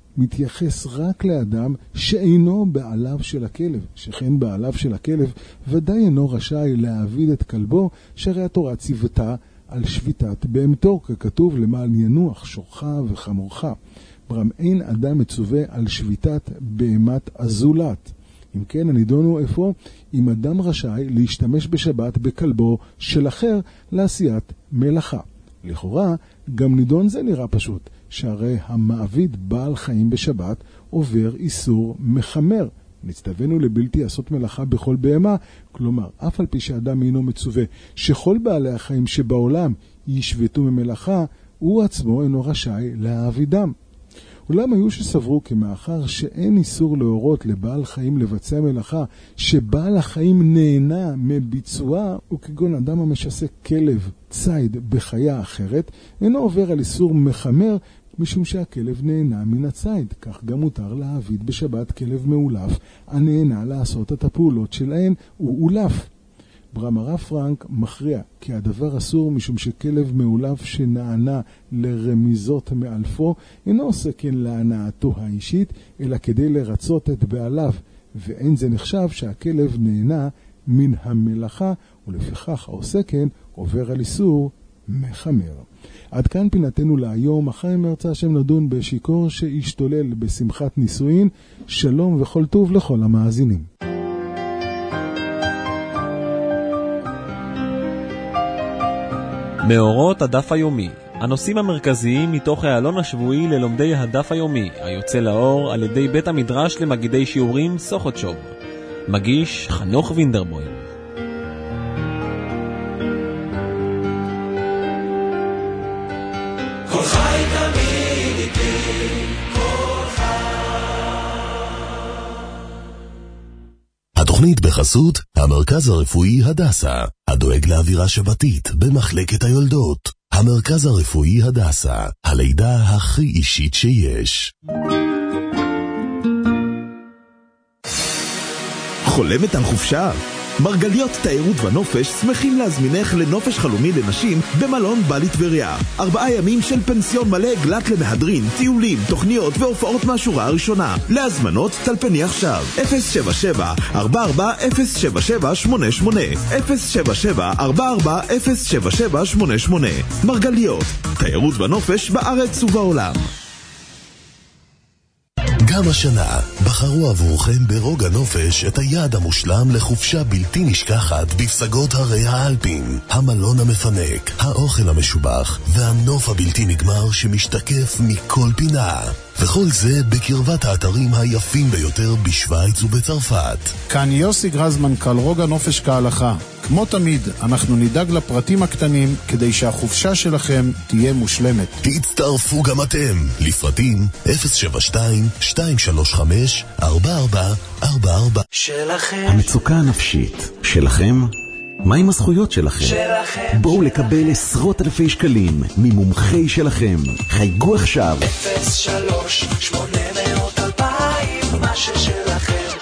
מתייחס רק לאדם שאינו בעליו של הכלב, שכן בעליו של הכלב ודאי אינו רשאי להעביד את כלבו, שהרי התורה ציוותה על שביתת בהמתו, ככתוב למען ינוח שורך וחמורך. ברם אין אדם מצווה על שביתת בהמת הזולת. אם כן, הנידון הוא איפה? אם אדם רשאי להשתמש בשבת בכלבו של אחר לעשיית מלאכה. לכאורה, גם נידון זה נראה פשוט, שהרי המעביד בעל חיים בשבת עובר איסור מחמר. נצטווינו לבלתי לעשות מלאכה בכל בהמה, כלומר, אף על פי שאדם אינו מצווה שכל בעלי החיים שבעולם ישבתו ממלאכה, הוא עצמו אינו רשאי להעבידם. אולם היו שסברו כמאחר שאין איסור להורות לבעל חיים לבצע מלאכה שבעל החיים נהנה מביצועה, וכגון אדם המשסה כלב צייד בחיה אחרת, אינו עובר על איסור מחמר משום שהכלב נהנה מן הצייד. כך גם מותר להעביד בשבת כלב מאולף הנהנה לעשות את הפעולות שלהן ואולף. ברם הרב פרנק מכריע כי הדבר אסור משום שכלב מאולף שנענה לרמיזות מאלפו אינו עושה כן להנאתו האישית אלא כדי לרצות את בעליו, ואין זה נחשב שהכלב נהנה מן המלאכה, ולפיכך העושה כן עובר על איסור מחמר. עד כאן פינתנו להיום. אחרי מרצה השם נדון בשיקור שהשתולל בשמחת נישואין. שלום וכל טוב לכל המאזינים. מאורות הדף היומי, הנושאים המרכזיים מתוך העלון השבועי ללומדי הדף היומי, היוצא לאור על ידי בית המדרש למגידי שיעורים סוכותשוב. מגיש חנוך וינדרבוים. כל חי תמיד איתי, כל חי. התוכנית בחסות המרכז הרפואי הדסה, הדואג לאווירה שבתית במחלקת היולדות. המרכז הרפואי הדסה, הלידה הכי אישית שיש. חולמת על חופשה? מרגליות תיירות ונופש שמחים להזמינך לנופש חלומי לנשים במלון בלי טבריה. ארבעה ימים של פנסיון מלא גלת למהדרין, טיולים, תוכניות והופעות מהשורה הראשונה. להזמנות טלפני עכשיו אפס שבע שבע ארבע ארבע אפס שבע שבע שמונה שמונה אפס שבע שבע ארבע ארבע אפס שבע שבע שמונה שמונה. מרגליות, תיירות ונופש בארץ ובעולם. גם השנה בחרו עבורכם ברוגע נופש את היעד המושלם לחופשה בלתי נשכחת בפסגות הרי האלפים, המלון המפנק, האוכל המשובח והנוף הבלתי נגמר שמשתקף מכל פינה. וכל זה בקרבת האתרים היפים ביותר בשוויץ ובצרפת. כאן יוסי גרזמן, קל רוגע נופש כהלכה. כמו תמיד, אנחנו נדאג לפרטים הקטנים כדי שהחופשה שלכם תהיה מושלמת. תצטרפו גם אתם לפרטים אפס שבע שתיים שתיים שלוש חמש ארבע ארבע ארבע ארבע. שלכם. המצוקה הנפשית שלכם? מה עם הזכויות שלכם? שלכם. בואו לקבל עשרות אלפי שקלים ממומחי שלכם. חייגו עכשיו. אפס שלוש שמונה מאות אלפיים, מה ששלכם.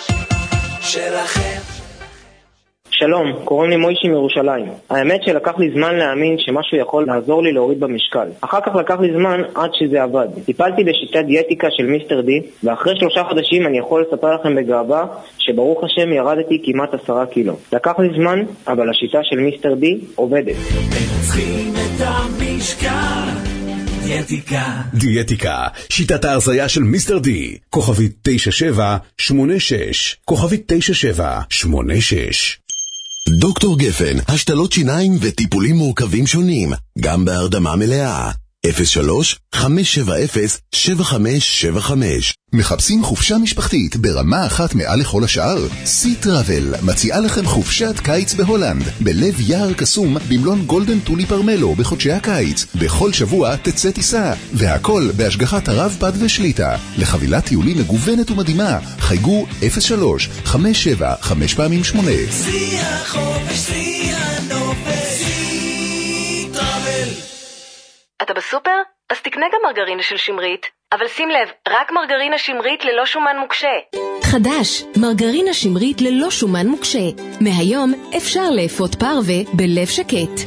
שלכם. שלום, קוראים לי מוישי מירושלים. האמת שלקח לי זמן להאמין שמשהו יכול לעזור לי להוריד במשקל. אחר כך לקח לי זמן עד שזה עבד. טיפלתי בשיטת דיאטיקה של מיסטר די, ואחרי שלושה חודשים אני יכול לספר לכם בגאווה שברוך השם ירדתי כמעט עשרה קילו. לקח לי זמן, אבל השיטה של מיסטר די עובדת. מנצחים את המשקל. דיאטיקה. דיאטיקה, שיטת ההרזיה של מיסטר די. כוכבית תשע שבע שמונה שש. כוכבית תשע שבע שמונה שש. דוקטור גפן, השתלות שיניים וטיפולים מורכבים שונים, גם בהרדמה מלאה. אפס שלוש חמש שבע אפס שבע חמש שבע חמש. מחפשים חופשה משפחתית ברמה אחת מעל לכל השאר? סי טראבל מציעה לכם חופשת קיץ בהולנד, בלב יער קסום במלון גולדן טולי פרמלו בחודשי הקיץ. בכל שבוע תצא טיסה, והכל בהשגחת הרב פד ושליטה. לחבילת טיולים מגוונת ומדהימה, חייגו אפס שלוש חמש שבע חמש פעמים שמונה. סי החופש, סי הנופש, סי טראבל. אתה בסופר? אז תקנה גם מרגרינה של שמרית. אבל שים לב, רק מרגרינה שמרית ללא שומן מוקשה. חדש, מרגרינה שמרית ללא שומן מוקשה. מהיום אפשר לאפות פרווה בלב שקט.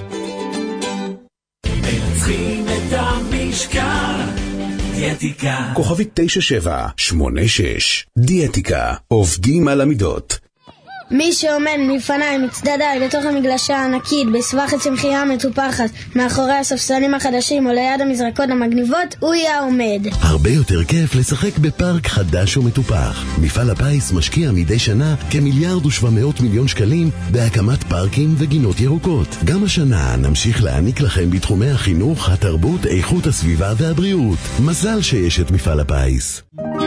מנצחים את המשקל. דיאטיקה. כוכבית תשע שבע שמונה שש. דיאטיקה, עובדים על המידות. מי שעומד מלפניי מצדדיי לתוך המגלשה הענקית בסבך הצמחייה המטופחת מאחורי הספסלים החדשים או ליד המזרקות המגניבות, הוא יהיה עומד. הרבה יותר כיף לשחק בפארק חדש ומטופח. מפעל הפיס משקיע מדי שנה כמיליארד ושבע מאות מיליון שקלים בהקמת פארקים וגינות ירוקות. גם השנה נמשיך להעניק לכם בתחומי החינוך, התרבות, איכות הסביבה והבריאות. מזל שיש את מפעל הפיס.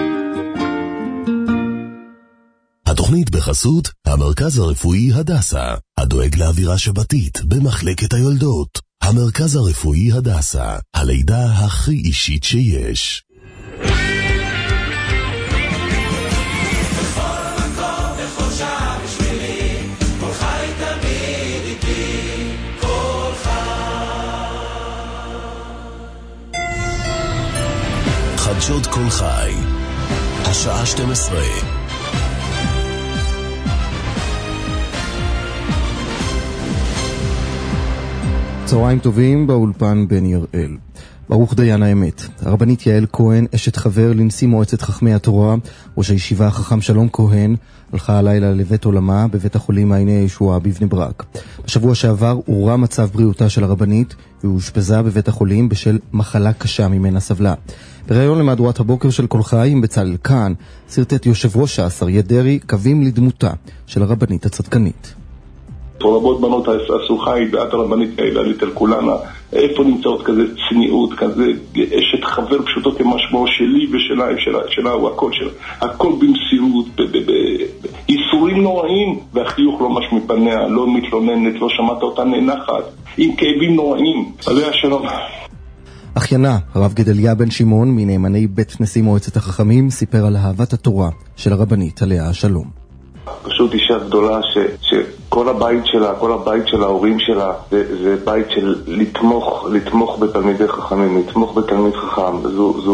התוכנית בחסות המרכז הרפואי הדסה, הדואג לאווירה שבתית במחלקת היולדות. המרכז הרפואי הדסה, הלידה הכי אישית שיש. חדשות כל חי, השעה שתים עשרה. צהריים טובים, באולפן בן יראל. ברוך דיין האמת. הרבנית יעל כהן, אשת חבר לנשיא מועצת חכמי התורה, ראש הישיבה החכם שלום כהן, הלכה הלילה לבית עולמה בבית החולים מעייני הישועה בבני ברק. בשבוע שעבר הורע מצב בריאותה של הרבנית, והיא אושפזה בבית החולים בשל מחלה קשה ממנה סבלה. בראיון למהדורת הבוקר של כל חי עם בצלאל כאן, סרטט יושב ראש ש"ס אריה דרעי קווים לדמותה של הרבנית הצדקנית. רבות בנות עשו חי בעד הרבנית יעל ליטל כולנה, איפה נמצאות כזה צניעות, כזה אשת חבר פשוטו כמשמעו שלי ושלה, שלה, שלה הוא הכל שלה, הכל במסירות, באיסורים נוראים, והחיוך לא מש מפניה, לא מתלוננת, לא שמעת אותה ננחת, עם כאבים נוראים. עליה שלום. אחיינה, הרב גדליה בן שמעון, מנאמני בית נשיא מועצת החכמים, סיפר על אהבת התורה של הרבנית עליה השלום. פשוט אישה גדולה ש, שכל הבית שלה, כל הבית של ההורים שלה, זה, זה בית של לתמוך, לתמוך בתלמידי חכמים, לתמוך בתלמיד חכם. זו, זו